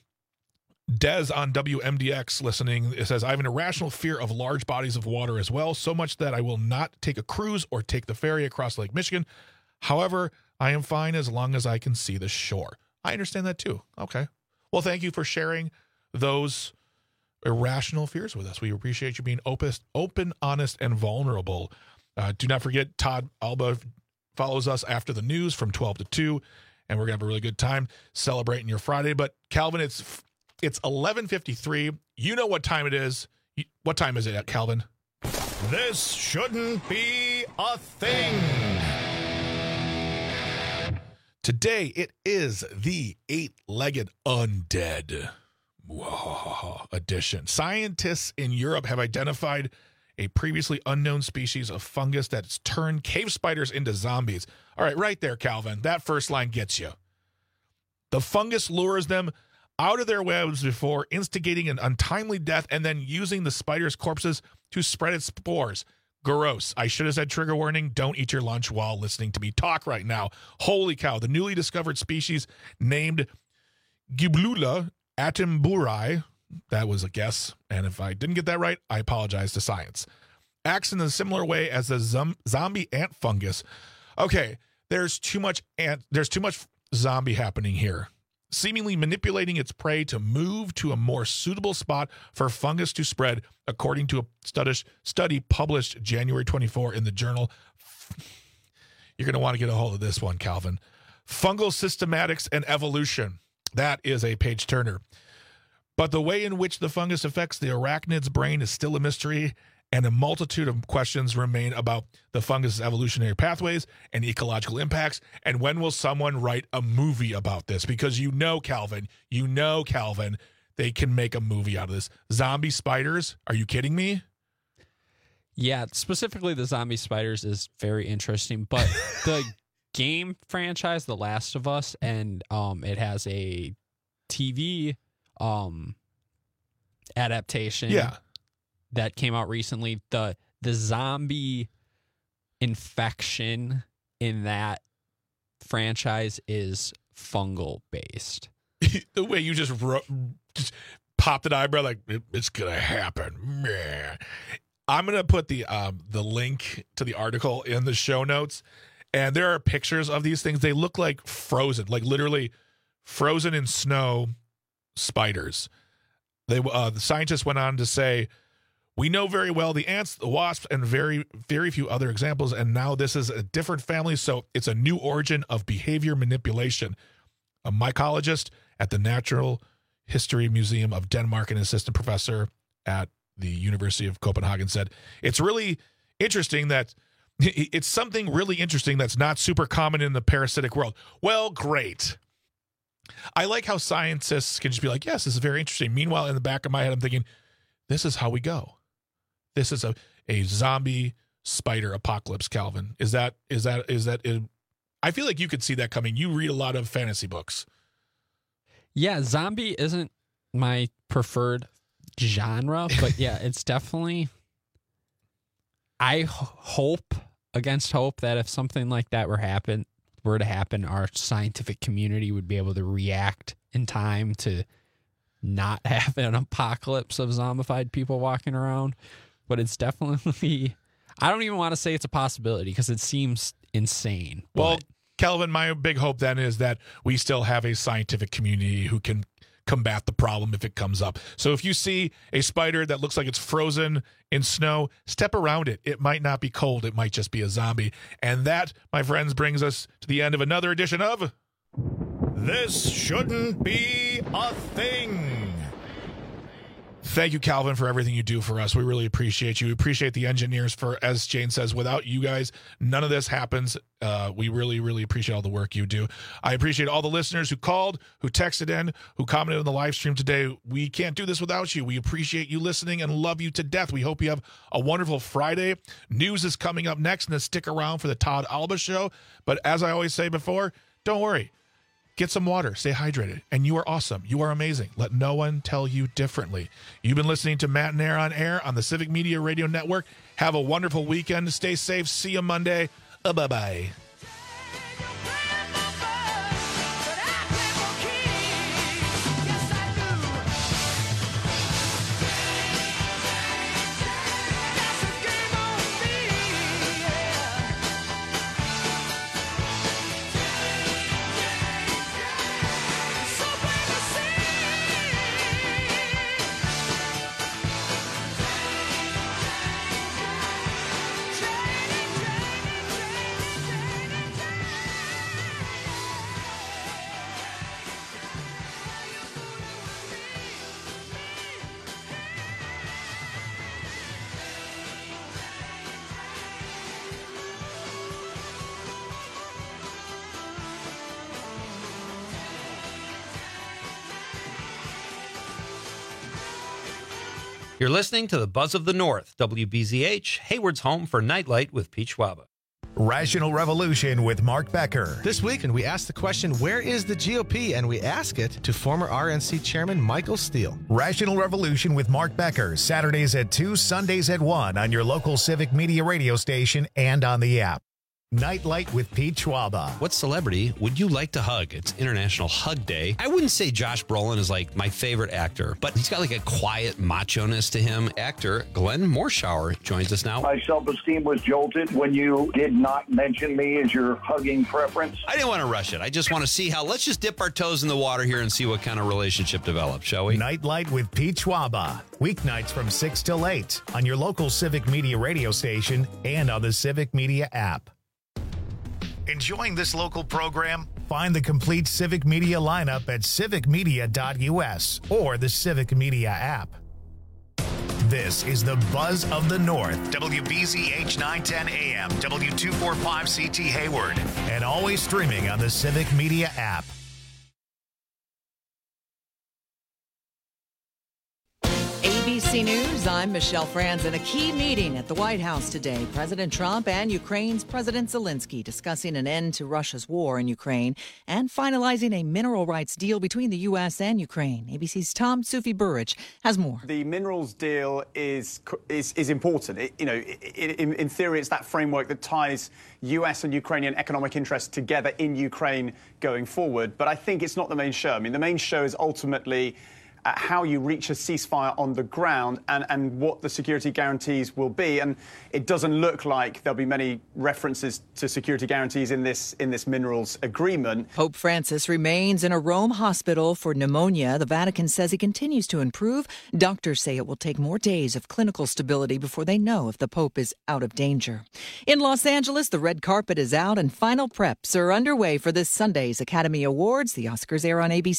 Des on W M D X listening, it says, I have an irrational fear of large bodies of water as well, so much that I will not take a cruise or take the ferry across Lake Michigan. However, I am fine as long as I can see the shore. I understand that too. Okay. Well, thank you for sharing those irrational fears with us. We appreciate you being open, open, honest, and vulnerable. Uh, do not forget, Todd Alba follows us after the news from twelve to two, and we're going to have a really good time celebrating your Friday. But, Calvin, it's it's eleven fifty-three. You know what time it is. What time is it, Calvin? This shouldn't be a thing. Today, it is the eight-legged undead edition. Scientists in Europe have identified a previously unknown species of fungus that's turned cave spiders into zombies. All right, right there, Calvin. That first line gets you. The fungus lures them out of their webs before instigating an untimely death and then using the spider's corpses to spread its spores. Gross. I should have said trigger warning. Don't eat your lunch while listening to me talk right now. Holy cow. The newly discovered species named Giblula attenboroughi, that was a guess, and if I didn't get that right, I apologize to science, acts in a similar way as the zom- zombie ant fungus. Okay, there's too much ant, there's too much zombie happening here. Seemingly manipulating its prey to move to a more suitable spot for fungus to spread, according to a study, study published January twenty-fourth in the journal. You're going to want to get a hold of this one, Calvin. Fungal systematics and evolution. That is a page-turner. But the way in which the fungus affects the arachnid's brain is still a mystery, and a multitude of questions remain about the fungus' evolutionary pathways and ecological impacts. And when will someone write a movie about this? Because you know, Calvin, you know, Calvin, they can make a movie out of this. Zombie spiders? Are you kidding me? Yeah, specifically the zombie spiders is very interesting, but the game franchise, The Last of Us, and um, it has a T V um, adaptation yeah. that came out recently. The the zombie infection in that franchise is fungal based. The way you just ro- just popped an eyebrow like it, it's gonna happen. Meh. I'm gonna put the um, the link to the article in the show notes, and there are pictures of these things. They look like frozen, like literally frozen in snow spiders. They uh, the scientists went on to say, we know very well the ants, the wasps, and very very few other examples, and now this is a different family, so it's a new origin of behavior manipulation. A mycologist at the Natural History Museum of Denmark and assistant professor at the University of Copenhagen said, it's really interesting that it's something really interesting that's not super common in the parasitic world. Well, great. I like how scientists can just be like, yes, this is very interesting. Meanwhile, in the back of my head, I'm thinking, this is how we go. This is a, a zombie spider apocalypse, Calvin. Is that, is that, is that, is, I feel like you could see that coming. You read a lot of fantasy books. Yeah, zombie isn't my preferred genre, but yeah, it's definitely, I h- hope against hope that if something like that were happen were to happen, our scientific community would be able to react in time to not have an apocalypse of zombified people walking around. But it's definitely, I don't even want to say it's a possibility because it seems insane. Well, but. Kelvin, my big hope then is that we still have a scientific community who can combat the problem if it comes up. So if you see a spider that looks like it's frozen in snow, step around it. It might not be cold. It might just be a zombie. And that, my friends, brings us to the end of another edition of This Shouldn't Be a Thing. Thank you, Calvin, for everything you do for us. We really appreciate you. We appreciate the engineers for, as Jane says, without you guys, none of this happens. Uh, we really, really appreciate all the work you do. I appreciate all the listeners who called, who texted in, who commented on the live stream today. We can't do this without you. We appreciate you listening and love you to death. We hope you have a wonderful Friday. News is coming up next, and then stick around for the Todd Alba Show. But as I always say before, don't worry. Get some water. Stay hydrated. And you are awesome. You are amazing. Let no one tell you differently. You've been listening to Matt and Air on Air on the Civic Media Radio Network. Have a wonderful weekend. Stay safe. See you Monday. Uh, bye-bye. You're listening to the Buzz of the North, W B Z H, Hayward's home for Nightlight with Pete Schwaba. Rational Revolution with Mark Becker. This weekend, we ask the question, where is the G O P? And we ask it to former R N C Chairman Michael Steele. Rational Revolution with Mark Becker, Saturdays at two, Sundays at one on your local Civic Media radio station and on the app. Nightlight with Pete Schwaba. What celebrity would you like to hug? It's International Hug Day. I wouldn't say Josh Brolin is like my favorite actor, but he's got like a quiet macho-ness to him. Actor Glenn Morshower joins us now. My self-esteem was jolted when you did not mention me as your hugging preference. I didn't want to rush it. I just want to see how, let's just dip our toes in the water here and see what kind of relationship develops, shall we? Nightlight with Pete Schwaba. Weeknights from six till eight on your local Civic Media radio station and on the Civic Media app. Enjoying this local program? Find the complete Civic Media lineup at civic media dot u s or the Civic Media app. This is the Buzz of the North, W B Z H nine ten A M, W two forty-five C T Hayward, and always streaming on the Civic Media app. A B C News, I'm Michelle Franzen. A key meeting at the White House today. President Trump and Ukraine's President Zelensky discussing an end to Russia's war in Ukraine and finalizing a mineral rights deal between the U S and Ukraine. A B C's Tom Sufi Burrich has more. The minerals deal is is, is important. It, you know, it, in, in theory, it's that framework that ties U S and Ukrainian economic interests together in Ukraine going forward. But I think it's not the main show. I mean, the main show is ultimately Uh, how you reach a ceasefire on the ground and, and what the security guarantees will be. And it doesn't look like there'll be many references to security guarantees in this in this minerals agreement. Pope Francis remains in a Rome hospital for pneumonia. The Vatican says he continues to improve. Doctors say it will take more days of clinical stability before they know if the Pope is out of danger. In Los Angeles, the red carpet is out and final preps are underway for this Sunday's Academy Awards. The Oscars air on A B C.